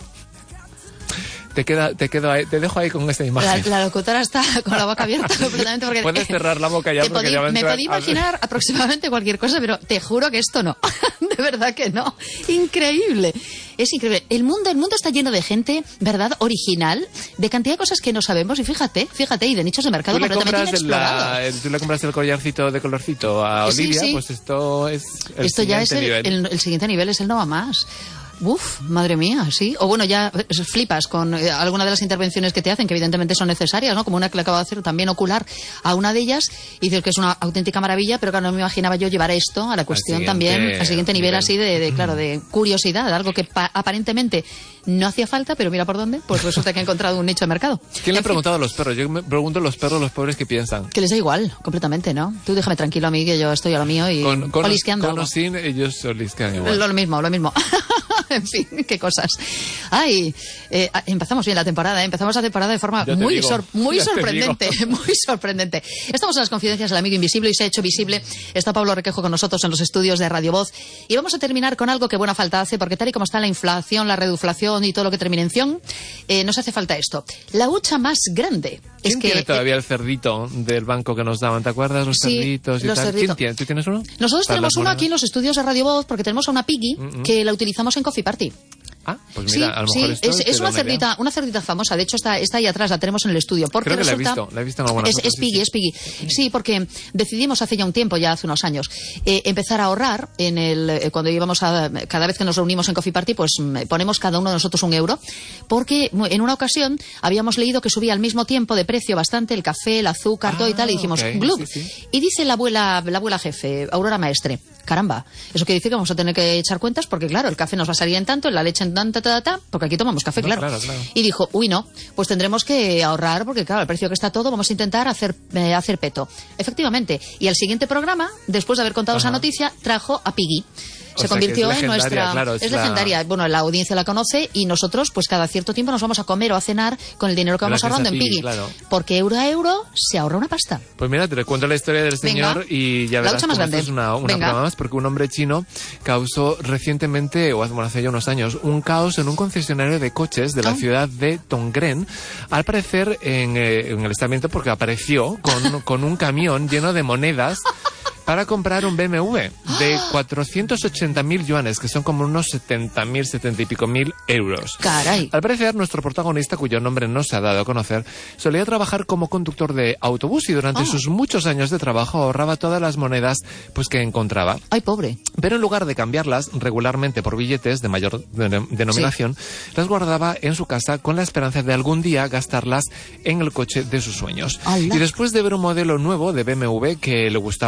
Te queda, te quedo ahí, te dejo ahí con esta La, imagen. la locutora está con la boca abierta completamente porque... Puedes cerrar la boca ya Te porque podí- ya va a Me entrar- podía imaginar aproximadamente cualquier cosa, pero te juro que esto no. De verdad que no. Increíble. Es increíble. El mundo, el mundo está lleno de gente, ¿verdad? Original, de cantidad de cosas que no sabemos. Y fíjate, fíjate, y de nichos de mercado Tú le, completamente compras inexplorados. la, el- tú le compras el collarcito de colorcito a Sí, Olivia, sí. pues esto es el Esto ya es el, siguiente nivel. el- el siguiente nivel, es el no va más. Uf, madre mía, sí. O bueno, ya eh, flipas con eh, alguna de las intervenciones que te hacen, que evidentemente son necesarias, ¿no? Como una que le acabo de hacer también ocular a una de ellas, y dices que es una auténtica maravilla, pero claro, no me imaginaba yo llevar esto a la cuestión siguiente también, al siguiente nivel, nivel. así de, de, claro, de curiosidad, algo que pa- aparentemente no hacía falta, pero mira por dónde, pues resulta que ha encontrado un nicho de mercado. ¿Quién le ha En fin, preguntado a los perros? Yo me pregunto a los perros, los pobres, qué piensan. que les da igual, completamente, ¿no? Tú déjame tranquilo a mí, que yo estoy a lo mío y Con, con, olisqueando con o algo. sin, ellos olisquean igual. Lo, lo mismo, lo mismo. En fin, qué cosas. Ay, eh, empezamos bien la temporada, ¿eh? Empezamos la temporada de forma Ya te muy, digo, sor- muy ya te sorprendente, muy sorprendente. Estamos en las confidencias del amigo invisible y se ha hecho visible. Está Pablo Requejo con nosotros en los estudios de Radio Voz. Y vamos a terminar con algo que buena falta hace, porque tal y como está la inflación, la reduflación y todo lo que termina en ción, eh, nos hace falta esto. La hucha más grande. ¿Quién Es que tiene todavía el cerdito del banco que nos daban? ¿Te acuerdas? Los Sí, cerditos y los tal. cerditos. ¿Quién tiene? ¿Tú tienes uno? nosotros Para tenemos las uno monedas. aquí en los estudios de Radio Voz, porque tenemos a una Piggy Mm, mm. que la utilizamos en Coffee Party. Ah, pues Sí, mira, a lo sí, mejor esto es, te es da una una idea. cerdita, una cerdita famosa. De hecho, está, está ahí atrás, la tenemos en el estudio. Porque Creo que la he resulta- visto, la he visto en algunas es, fotos, es sí, Piggy, sí. es Piggy. Sí, porque decidimos hace ya un tiempo, ya hace unos años, eh, empezar a ahorrar en el eh, cuando íbamos a cada vez que nos reunimos en Coffee Party, pues mm, ponemos cada uno de nosotros un euro, porque mm, en una ocasión habíamos leído que subía al mismo tiempo de precio bastante el café, el azúcar, todo y Ah, tal, y dijimos ok, glub. sí, sí. Y dice la abuela, la abuela jefe, Aurora Maestre, caramba, eso quiere decir que vamos a tener que echar cuentas, porque claro, el café nos va a salir en tanto, la leche en tanto, ta, ta, ta, porque aquí tomamos café, No, claro. claro, claro. Y dijo, uy, no, pues tendremos que ahorrar porque, claro, el precio que está todo, vamos a intentar hacer, eh, hacer peto. Efectivamente. Y el siguiente programa, después de haber contado Ajá. esa noticia, trajo a Piggy. O Se sea, que convirtió es en legendaria, nuestra... claro, es es la- legendaria. Bueno, la audiencia la conoce y nosotros, pues cada cierto tiempo nos vamos a comer o a cenar con el dinero que vamos Gracias ahorrando a en Piggy, Piggy. claro. Porque euro a euro se ahorra una pasta. Pues mira, te cuento la historia del Venga. señor y ya La verás hucha más cómo esto grande. es una, una Venga. prueba más, porque un hombre chino causó recientemente, o hace, bueno, hace ya unos años, un caos en un concesionario de coches de la Ah. ciudad de Tongren, al parecer en, eh, en el estamento, porque apareció con, con un camión lleno de monedas para comprar un B M W de cuatrocientos ochenta mil yuanes, que son como unos setenta mil, setenta y pico mil euros. Caray. Al parecer, nuestro protagonista, cuyo nombre no se ha dado a conocer, solía trabajar como conductor de autobús y durante Ah. sus muchos años de trabajo ahorraba todas las monedas pues que encontraba. Ay, pobre. Pero en lugar de cambiarlas regularmente por billetes de mayor de- denominación, las guardaba en su casa con la esperanza de algún día gastarlas en el coche de sus sueños. ¡Hala! Y después de ver un modelo nuevo de B M W que le gustaba muchísimo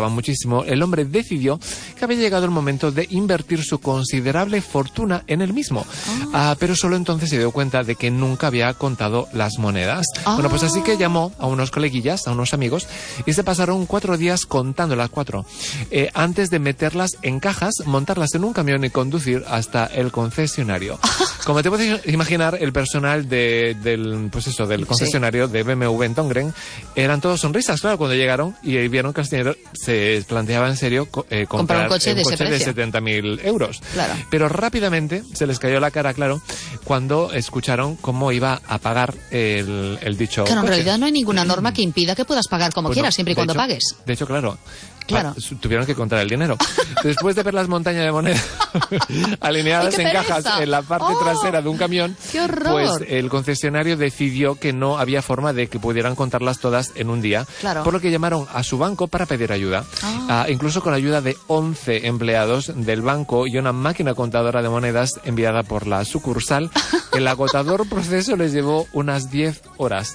mismo, el hombre decidió que había llegado el momento de invertir su considerable fortuna en el mismo. Oh. Ah, pero solo entonces se dio cuenta de que nunca había contado las monedas. Oh. Bueno, pues así que llamó a unos coleguillas, a unos amigos, y se pasaron cuatro días contando las cuatro. Eh, antes de meterlas en cajas, montarlas en un camión y conducir hasta el concesionario. Como te puedes imaginar, el personal de, del, pues eso, del concesionario sí. de B M W en Tongren eran todos sonrisas, claro, cuando llegaron y vieron que el señor se planteaba en serio eh, comprar, comprar un coche, un de, coche ese de setenta mil euros. Claro. Pero rápidamente se les cayó la cara, claro, cuando escucharon cómo iba a pagar el, el dicho Claro, coche. En realidad no hay ninguna norma que impida que puedas pagar como pues quieras, no, siempre y cuando hecho, pagues. De hecho, claro. Claro. Ah, tuvieron que contar el dinero. Después de ver las montañas de monedas alineadas ¡Ay, en pereza! cajas en la parte ¡Oh! trasera de un camión, ¡Qué horror! pues el concesionario decidió que no había forma de que pudieran contarlas todas en un día, claro. por lo que llamaron a su banco para pedir ayuda. Ah. Uh, incluso con la ayuda de once empleados del banco y una máquina contadora de monedas enviada por la sucursal, el agotador proceso les llevó unas diez horas.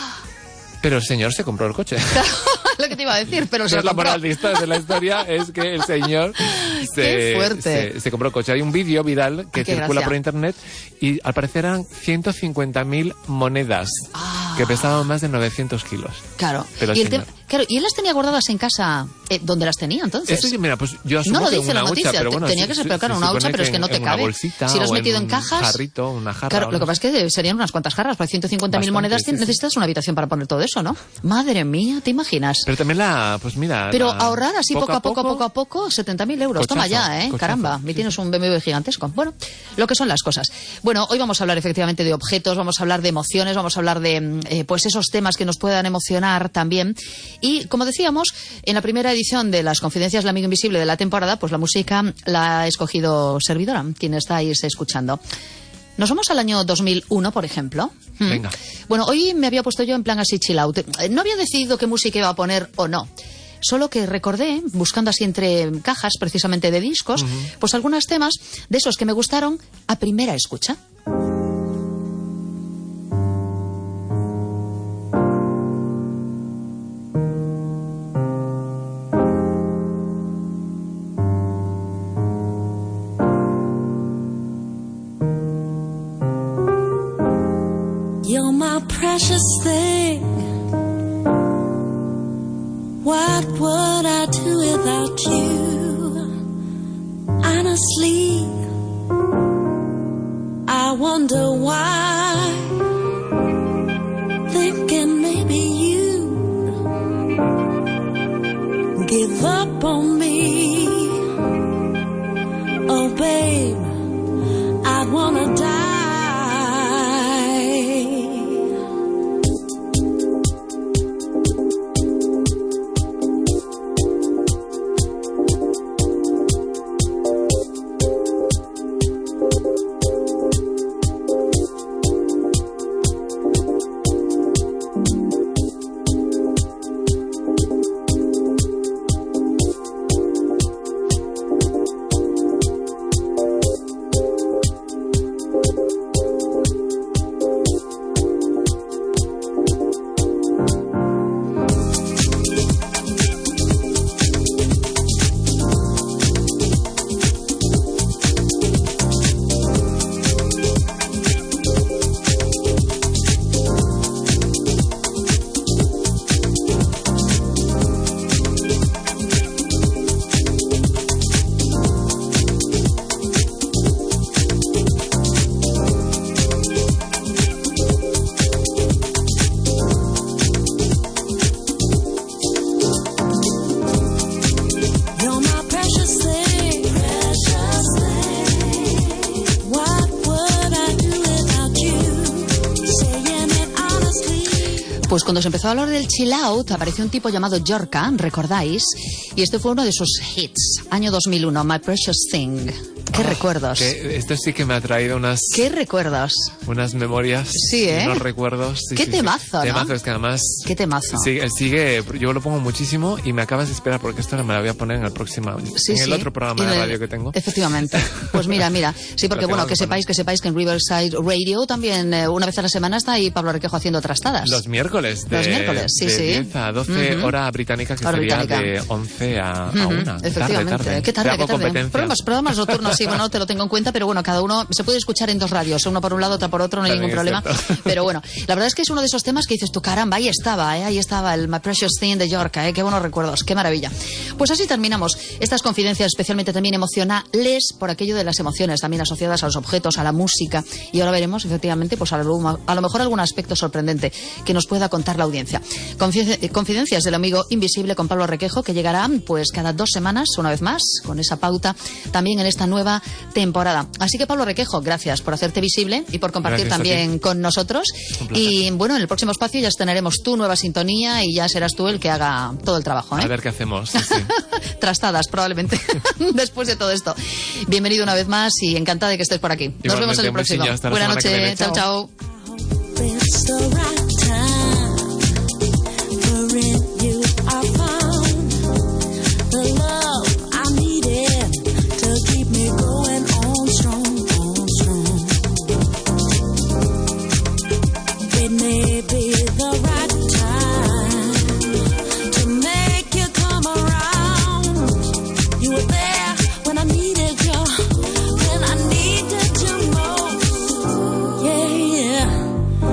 Pero el señor se compró el coche. Lo que te iba a decir, pero se Entonces, lo compró. la moral de, esta, de la historia es que el señor se, Qué fuerte. se, se compró el coche. Hay un vídeo viral que Ay, qué circula gracia. por internet y al parecer eran ciento cincuenta mil monedas Ah. que pesaban más de novecientos kilos. Claro. Pero Y, el señor. te- claro, y él las tenía guardadas en casa. Eh, ¿Dónde las tenía entonces? Eso sí, mira, pues yo asumo No lo que dice una la noticia, hucha, pero te- bueno, tenía se- que ser, se- pero claro, se una supone hucha, pero es que no te en una cabe. bolsita Si lo has o metido en un cajas, jarrito, una jarra. Claro, o lo que no pasa es que serían unas cuantas jarras, para ciento cincuenta mil Bastante, monedas sí, sí. necesitas una habitación para poner todo eso, ¿no? Madre mía, ¿te imaginas? Pero también la, pues mira... Pero la- ahorrar así poco a poco, poco a poco, setenta mil euros. Toma Cochazo, ya, ¿eh? cochazo. Caramba, y tienes un B M W gigantesco. Bueno, lo que son las cosas. Bueno, hoy vamos a hablar efectivamente de objetos, vamos a hablar de emociones, vamos a hablar de eh, pues esos temas que nos puedan emocionar también. Y como decíamos, en la primera edición de las Confidencias del Amigo Invisible de la temporada, pues la música la ha escogido servidora, quien estáis escuchando. Nos vamos al año dos mil uno, por ejemplo. Hmm. Venga. Bueno, hoy me había puesto yo en plan así chill out. No había decidido qué música iba a poner o no. Solo que recordé, buscando así entre cajas precisamente de discos, uh-huh. pues algunos temas de esos que me gustaron a primera escucha. You're my precious thing. What would I do without you? Honestly, I wonder why. Thinking maybe you give up on me. Oh, babe, I'd wanna die. Pues cuando se empezó a hablar del chill out, apareció un tipo llamado Yorka, ¿recordáis? Y este fue uno de sus hits, año dos mil uno, My Precious Thing. Qué recuerdos. Que esto sí que me ha traído unas... Qué recuerdos. Unas memorias. Sí, ¿eh? Unos recuerdos. Sí, Qué sí, temazo, sí. ¿no? Temazo, es que además... Qué temazo. Sigue, sigue, yo lo pongo muchísimo y me acabas de esperar porque esto me la voy a poner en el próximo... Sí, en sí. el otro programa de radio que tengo. Efectivamente. Pues mira, mira. Sí, porque bueno, que sepáis, que sepáis que en Riverside Radio también eh, una vez a la semana está ahí Pablo Requejo haciendo trastadas. Los miércoles. De, Los miércoles, sí, de sí. diez a doce Uh-huh. hora británica, que Hora sería británica. de once a, Uh-huh. a una. Efectivamente. Tarde, tarde. Qué tarde, Te hago qué tarde. competencia. Programas, programas nocturnos, sí, bueno, te lo tengo en cuenta, pero bueno, cada uno se puede escuchar en dos radios, uno por un lado, otro por otro, no hay También ningún es problema. cierto. Pero bueno, la verdad es que es uno de esos temas que dices tú, caramba, ahí estaba, ¿eh? Ahí estaba el My Precious Thing de Yorka, ¿eh? Qué buenos recuerdos, qué maravilla. Pues así terminamos estas confidencias, especialmente también emocionales, por aquello de las emociones, también asociadas a los objetos, a la música. Y ahora veremos, efectivamente, pues a lo, a lo mejor algún aspecto sorprendente que nos pueda contar la audiencia. Confi- Confidencias del amigo invisible con Pablo Requejo, que llegará pues cada dos semanas, una vez más, con esa pauta, también en esta nueva temporada. Así que Pablo Requejo, gracias por hacerte visible y por compartir Gracias a también con nosotros. Y bueno, en el próximo espacio ya estrenaremos tu nueva sintonía y ya serás tú el que haga todo el trabajo, ¿eh? A ver qué hacemos. Sí, sí. Trastadas, probablemente, después de todo esto. Bienvenido una vez más y encantada de que estés por aquí. Nos Igualmente, vemos en el un próximo. besillo, hasta la Buenas semana que noches. viene. Chao, Chao. chao. It's the right time, for in you I found the love I needed to keep me going on strong, on strong. It may be the right time to make you come around. You were there when I needed you, when I needed you most. Yeah, yeah.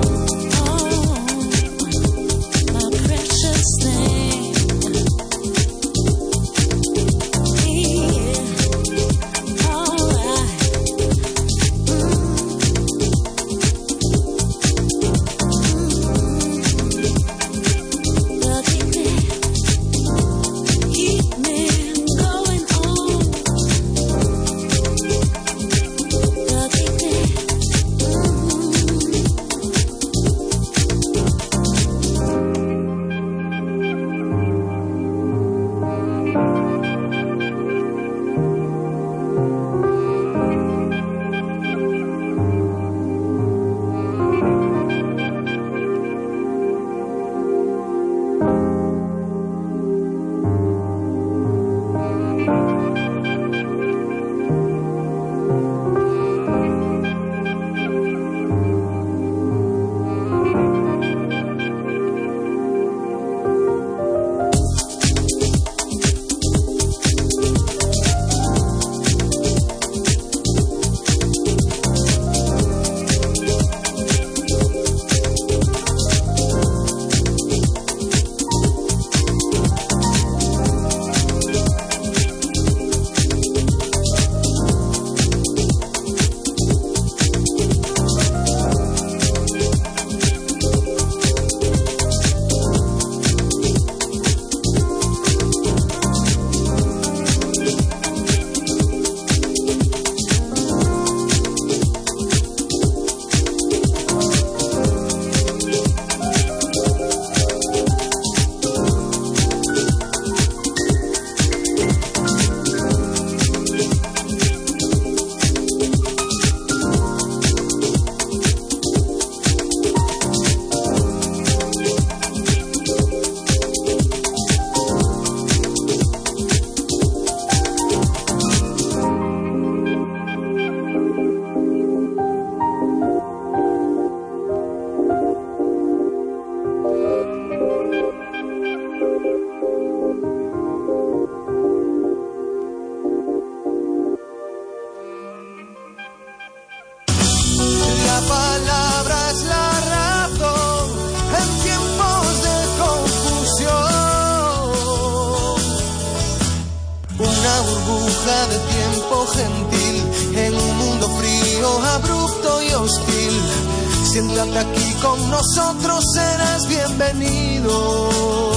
burbuja de tiempo gentil en un mundo frío, abrupto y hostil. Siéntate aquí con nosotros, serás bienvenido.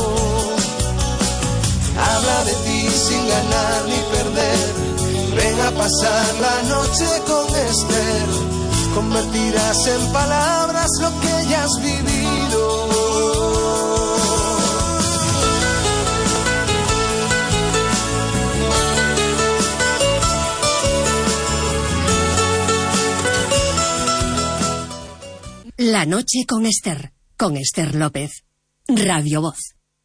Habla de ti sin ganar ni perder. Ven a pasar la noche con Esther. Convertirás en palabras lo que ya has vivido. La noche con Esther, con Esther López. Radio Voz.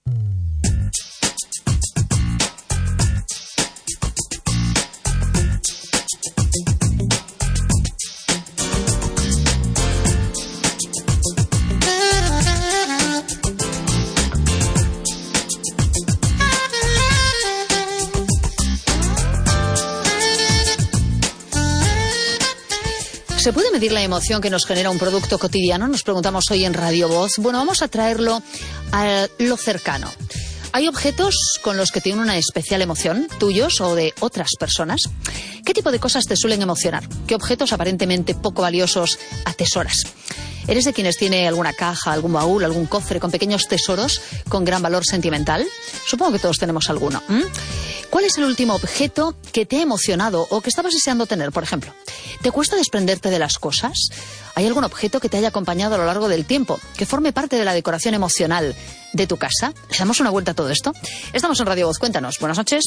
¿Se puede medir la emoción que nos genera un producto cotidiano? Nos preguntamos hoy en Radio Voz. Bueno, vamos a traerlo a lo cercano. ¿Hay objetos con los que tienen una especial emoción, tuyos o de otras personas? ¿Qué tipo de cosas te suelen emocionar? ¿Qué objetos aparentemente poco valiosos atesoras? ¿Eres de quienes tiene alguna caja, algún baúl, algún cofre con pequeños tesoros con gran valor sentimental? Supongo que todos tenemos alguno. ¿Mm? ¿Cuál es el último objeto que te ha emocionado o que estabas deseando tener, por ejemplo? ¿Te cuesta desprenderte de las cosas? ¿Hay algún objeto que te haya acompañado a lo largo del tiempo, que forme parte de la decoración emocional de tu casa? ¿Le damos una vuelta a todo esto? Estamos en Radio Voz, cuéntanos. Buenas noches.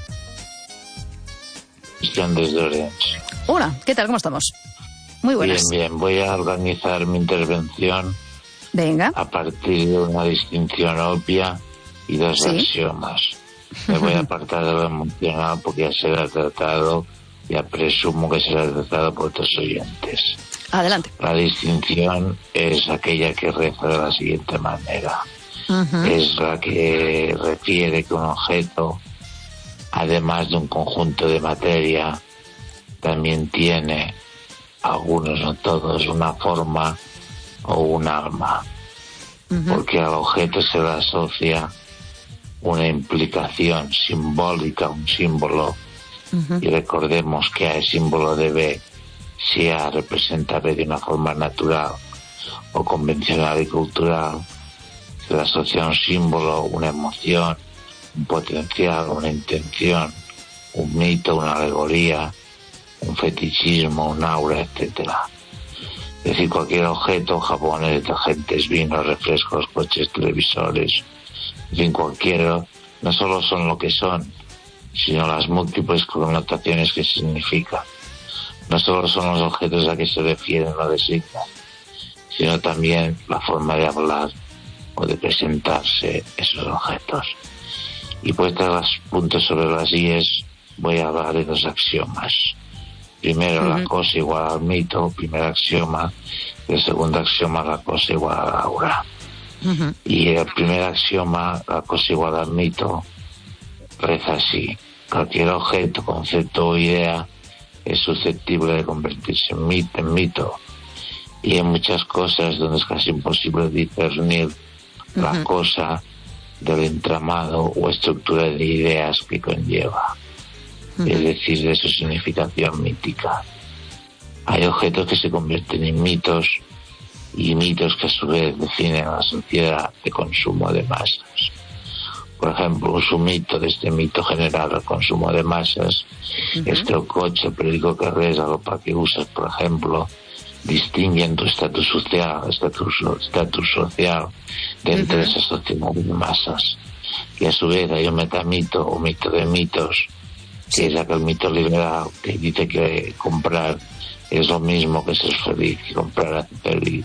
Desde Orense. Hola, ¿qué tal? ¿Cómo estamos? Muy buenas. Bien, bien. Voy a organizar mi intervención Venga. a partir de una distinción obvia y dos ¿Sí? axiomas. Me voy a apartar de lo emocional porque ya será tratado, ya presumo que será tratado por otros oyentes. Adelante. La distinción es aquella que reza de la siguiente manera. Uh-huh. Es la que refiere que un objeto, además de un conjunto de materia, también tiene, algunos no todos, una forma o un alma. Uh-huh. Porque al objeto se le asocia una implicación simbólica, un símbolo, uh-huh. y recordemos que A es símbolo de B, si A representa B de una forma natural o convencional y cultural, se le asocia un símbolo, una emoción, un potencial, una intención, un mito, una alegoría, un fetichismo, un aura, etcétera. Es decir, cualquier objeto, jabones, detergentes, vinos, refrescos, coches, televisores, en fin, cualquiera, no solo son lo que son, sino las múltiples connotaciones que significan. No solo son los objetos a que se refieren o designan, sino también la forma de hablar o de presentarse esos objetos. Y puestos los puntos sobre las íes, voy a hablar de dos axiomas. Primero, uh-huh. la cosa igual al mito, primer axioma. Y el segundo axioma, la cosa igual a la aura. Uh-huh. Y el primer axioma, la cosa igual al mito, reza así: cualquier objeto, concepto o idea es susceptible de convertirse en mito, en mito. Y hay muchas cosas donde es casi imposible discernir uh-huh. la cosa del entramado o estructura de ideas que conlleva. Uh-huh. Es decir, de su significación mítica. Hay objetos que se convierten en mitos y mitos que a su vez definen la sociedad de consumo de masas. Por ejemplo, un mito de este mito general del consumo de masas, uh-huh. este el coche, el periódico que lees, la ropa que usas, por ejemplo, distinguen tu estatus social, estatus, estatus social dentro uh-huh. de esa sociedad de masas. Y a su vez hay un metamito o mito de mitos, que es aquel mito liberal que dice que comprar es lo mismo que ser feliz, que comprar hace feliz.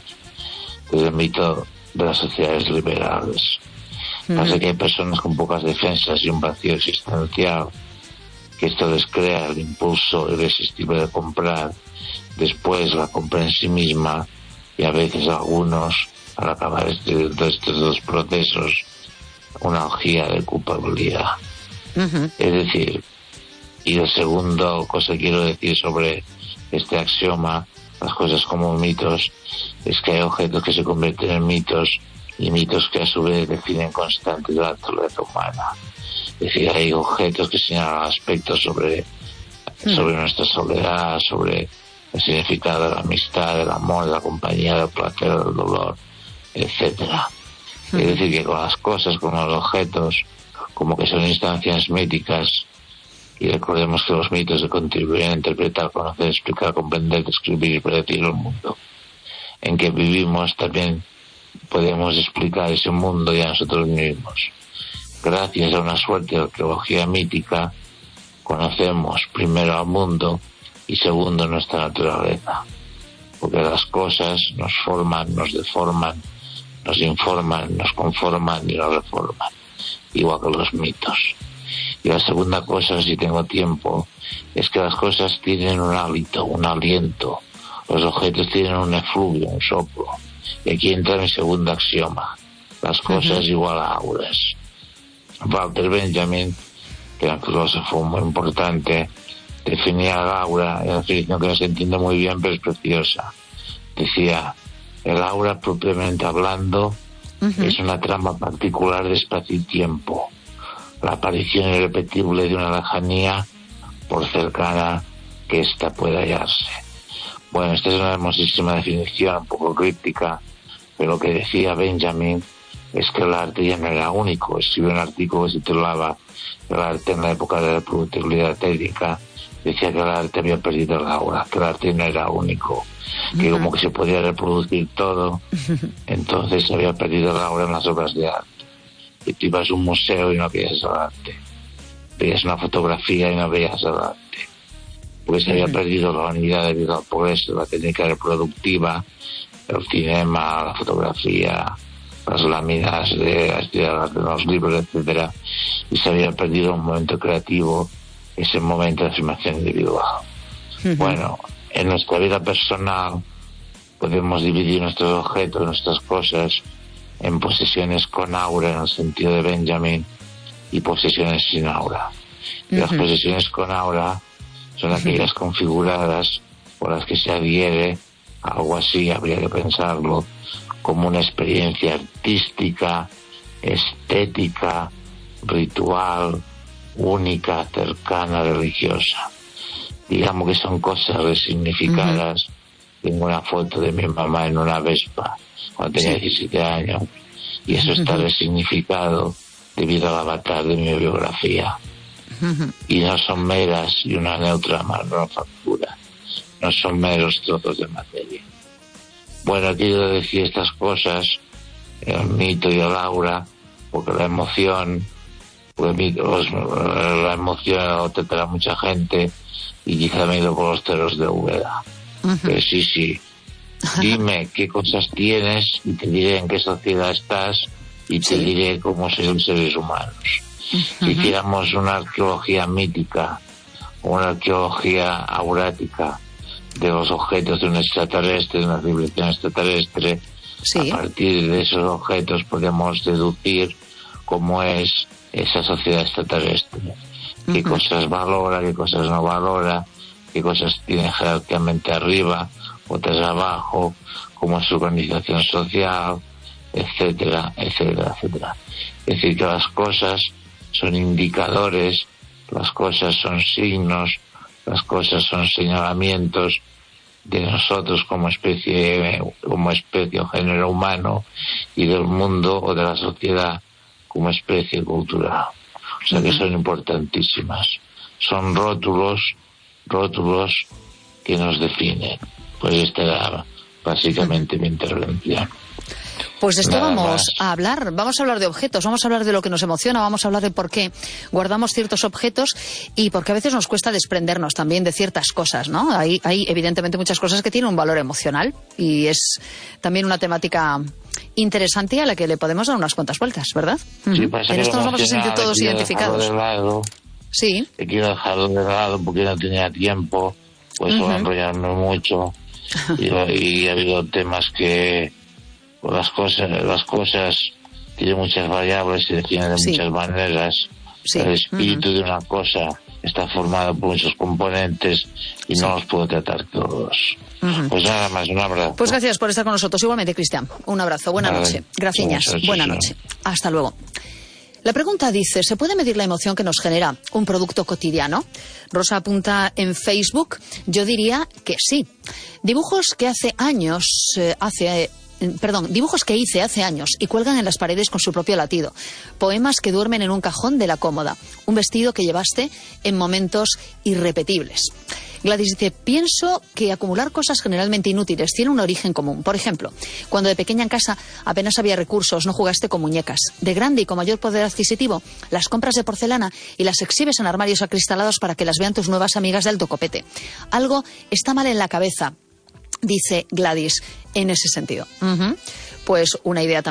Es el mito de las sociedades liberales. Uh-huh. Pasa que hay personas con pocas defensas y un vacío existencial, que esto les crea el impulso irresistible de comprar, después la compra en sí misma, y a veces algunos, al acabar este, de estos dos procesos, una orgía de culpabilidad. Uh-huh. Es decir, y la segunda cosa que quiero decir sobre este axioma, las cosas como mitos, es que hay objetos que se convierten en mitos y mitos que a su vez definen constantes la naturaleza humana. Es decir, hay objetos que señalan aspectos sobre, mm. sobre nuestra soledad, sobre el significado de la amistad, del amor, de la compañía, del placer, del dolor, etcétera. Mm. Es decir, que con las cosas, con los objetos, como que son instancias míticas, y recordemos que los mitos se contribuyen a interpretar, conocer, explicar, comprender, describir y predecir el mundo en que vivimos. También podemos explicar ese mundo y a nosotros mismos. Gracias a una suerte de arqueología mítica, conocemos primero al mundo y segundo nuestra naturaleza. porque las cosas nos forman, nos deforman, nos informan, nos conforman y nos reforman, igual que los mitos. Y la segunda cosa, si tengo tiempo, es que las cosas tienen un hálito, un aliento. Los objetos tienen un efluvio, un soplo. Y aquí entra mi segundo axioma. Las cosas uh-huh. igual a auras. Walter Benjamin, que era un filósofo muy importante, definía el aura, en la definición que no se entiende muy bien, pero es preciosa. Decía, el aura propiamente hablando uh-huh. es una trama particular de espacio y tiempo. La aparición irrepetible de una lejanía, por cercana que ésta pueda hallarse. Bueno, esta es una hermosísima definición, un poco críptica, pero lo que decía Benjamin es que el arte ya no era único. Escribió un artículo que se titulaba El arte en la época de la productividad técnica. Decía que el arte había perdido el aura, que el arte no era único, que uh-huh. como que se podía reproducir todo, entonces se había perdido el aura en las obras de arte. Y tú ibas a un museo y no veías el arte, veías una fotografía y no veías el arte, porque se había perdido la unidad debido al progreso, la técnica reproductiva, el cinema, la fotografía, las láminas de, de los libros, etcétera, y se había perdido un momento creativo, ese momento de afirmación individual. Uh-huh. Bueno, en nuestra vida personal podemos dividir nuestros objetos, nuestras cosas, en posesiones con aura, en el sentido de Benjamin, y posesiones sin aura. Y uh-huh. las posesiones con aura son aquellas uh-huh. configuradas por las que se adhiere, algo así, habría que pensarlo, como una experiencia artística, estética, ritual, única, cercana, religiosa. Digamos que son cosas resignificadas. Uh-huh. Tengo una foto de mi mamá en una Vespa cuando tenía sí. diecisiete años, y eso está uh-huh. resignificado debido al avatar de mi biografía. Uh-huh. Y no son meras y una neutra manufactura, no son meros trozos de materia. Bueno, quiero decir estas cosas, el mito y el aura, porque la emoción, porque la emoción te trae mucha gente, y quizá me he ido por los teros de Úbeda. Uh-huh. Pero sí, sí. Dime qué cosas tienes y te diré en qué sociedad estás y te sí. diré cómo son los seres humanos. Uh-huh. Si hiciéramos una arqueología mítica, una arqueología aurática de los objetos de un extraterrestre, de una civilización extraterrestre, sí. a partir de esos objetos podemos deducir cómo es esa sociedad extraterrestre. Uh-huh. Qué cosas valora, qué cosas no valora, qué cosas tiene jerárquicamente arriba, otras abajo, cómo es su organización social, etcétera, etcétera, etcétera. Es decir, que las cosas son indicadores, las cosas son signos, las cosas son señalamientos de nosotros como especie, como especie o género humano, y del mundo o de la sociedad como especie cultural. O sea que son importantísimas. Son rótulos, rótulos que nos definen. Pues esta era básicamente mi intervención. Pues de esto Nada vamos más. a hablar, vamos a hablar de objetos, vamos a hablar de lo que nos emociona, vamos a hablar de por qué guardamos ciertos objetos y por qué a veces nos cuesta desprendernos también de ciertas cosas, ¿no? Hay, hay evidentemente muchas cosas que tienen un valor emocional y es también una temática interesante a la que le podemos dar unas cuantas vueltas, ¿verdad? Sí, Uh-huh. pasa En que esto nos vamos a sentir todos quiero identificados. dejarlo de lado, Sí. que quiero dejarlo de lado porque no tenía tiempo, pues uh-huh. enrollarme mucho y, y ha habido temas que las cosas las cosas tienen muchas variables, se definen de Sí. muchas maneras. Sí. El espíritu Uh-huh. de una cosa está formado por muchos componentes y Sí. no los puedo tratar todos. Uh-huh. Pues nada más, un abrazo. Pues gracias por estar con nosotros. Igualmente, Cristian. Un abrazo. Buena Vale. noche. Gracias. Muchas Buena gracias. noche. Hasta luego. La pregunta dice, ¿se puede medir la emoción que nos genera un producto cotidiano? Rosa apunta en Facebook. Yo diría que sí. Dibujos que hace años, eh, hace... Eh, Perdón, dibujos que hice hace años y cuelgan en las paredes con su propio latido. Poemas que duermen en un cajón de la cómoda. Un vestido que llevaste en momentos irrepetibles. Gladys dice, pienso que acumular cosas generalmente inútiles tiene un origen común. Por ejemplo, cuando de pequeña en casa apenas había recursos, no jugaste con muñecas. De grande y con mayor poder adquisitivo, las compras de porcelana y las exhibes en armarios acristalados para que las vean tus nuevas amigas de alto copete. Algo está mal en la cabeza. dice Gladys en ese sentido. Uh-huh. Pues una idea también.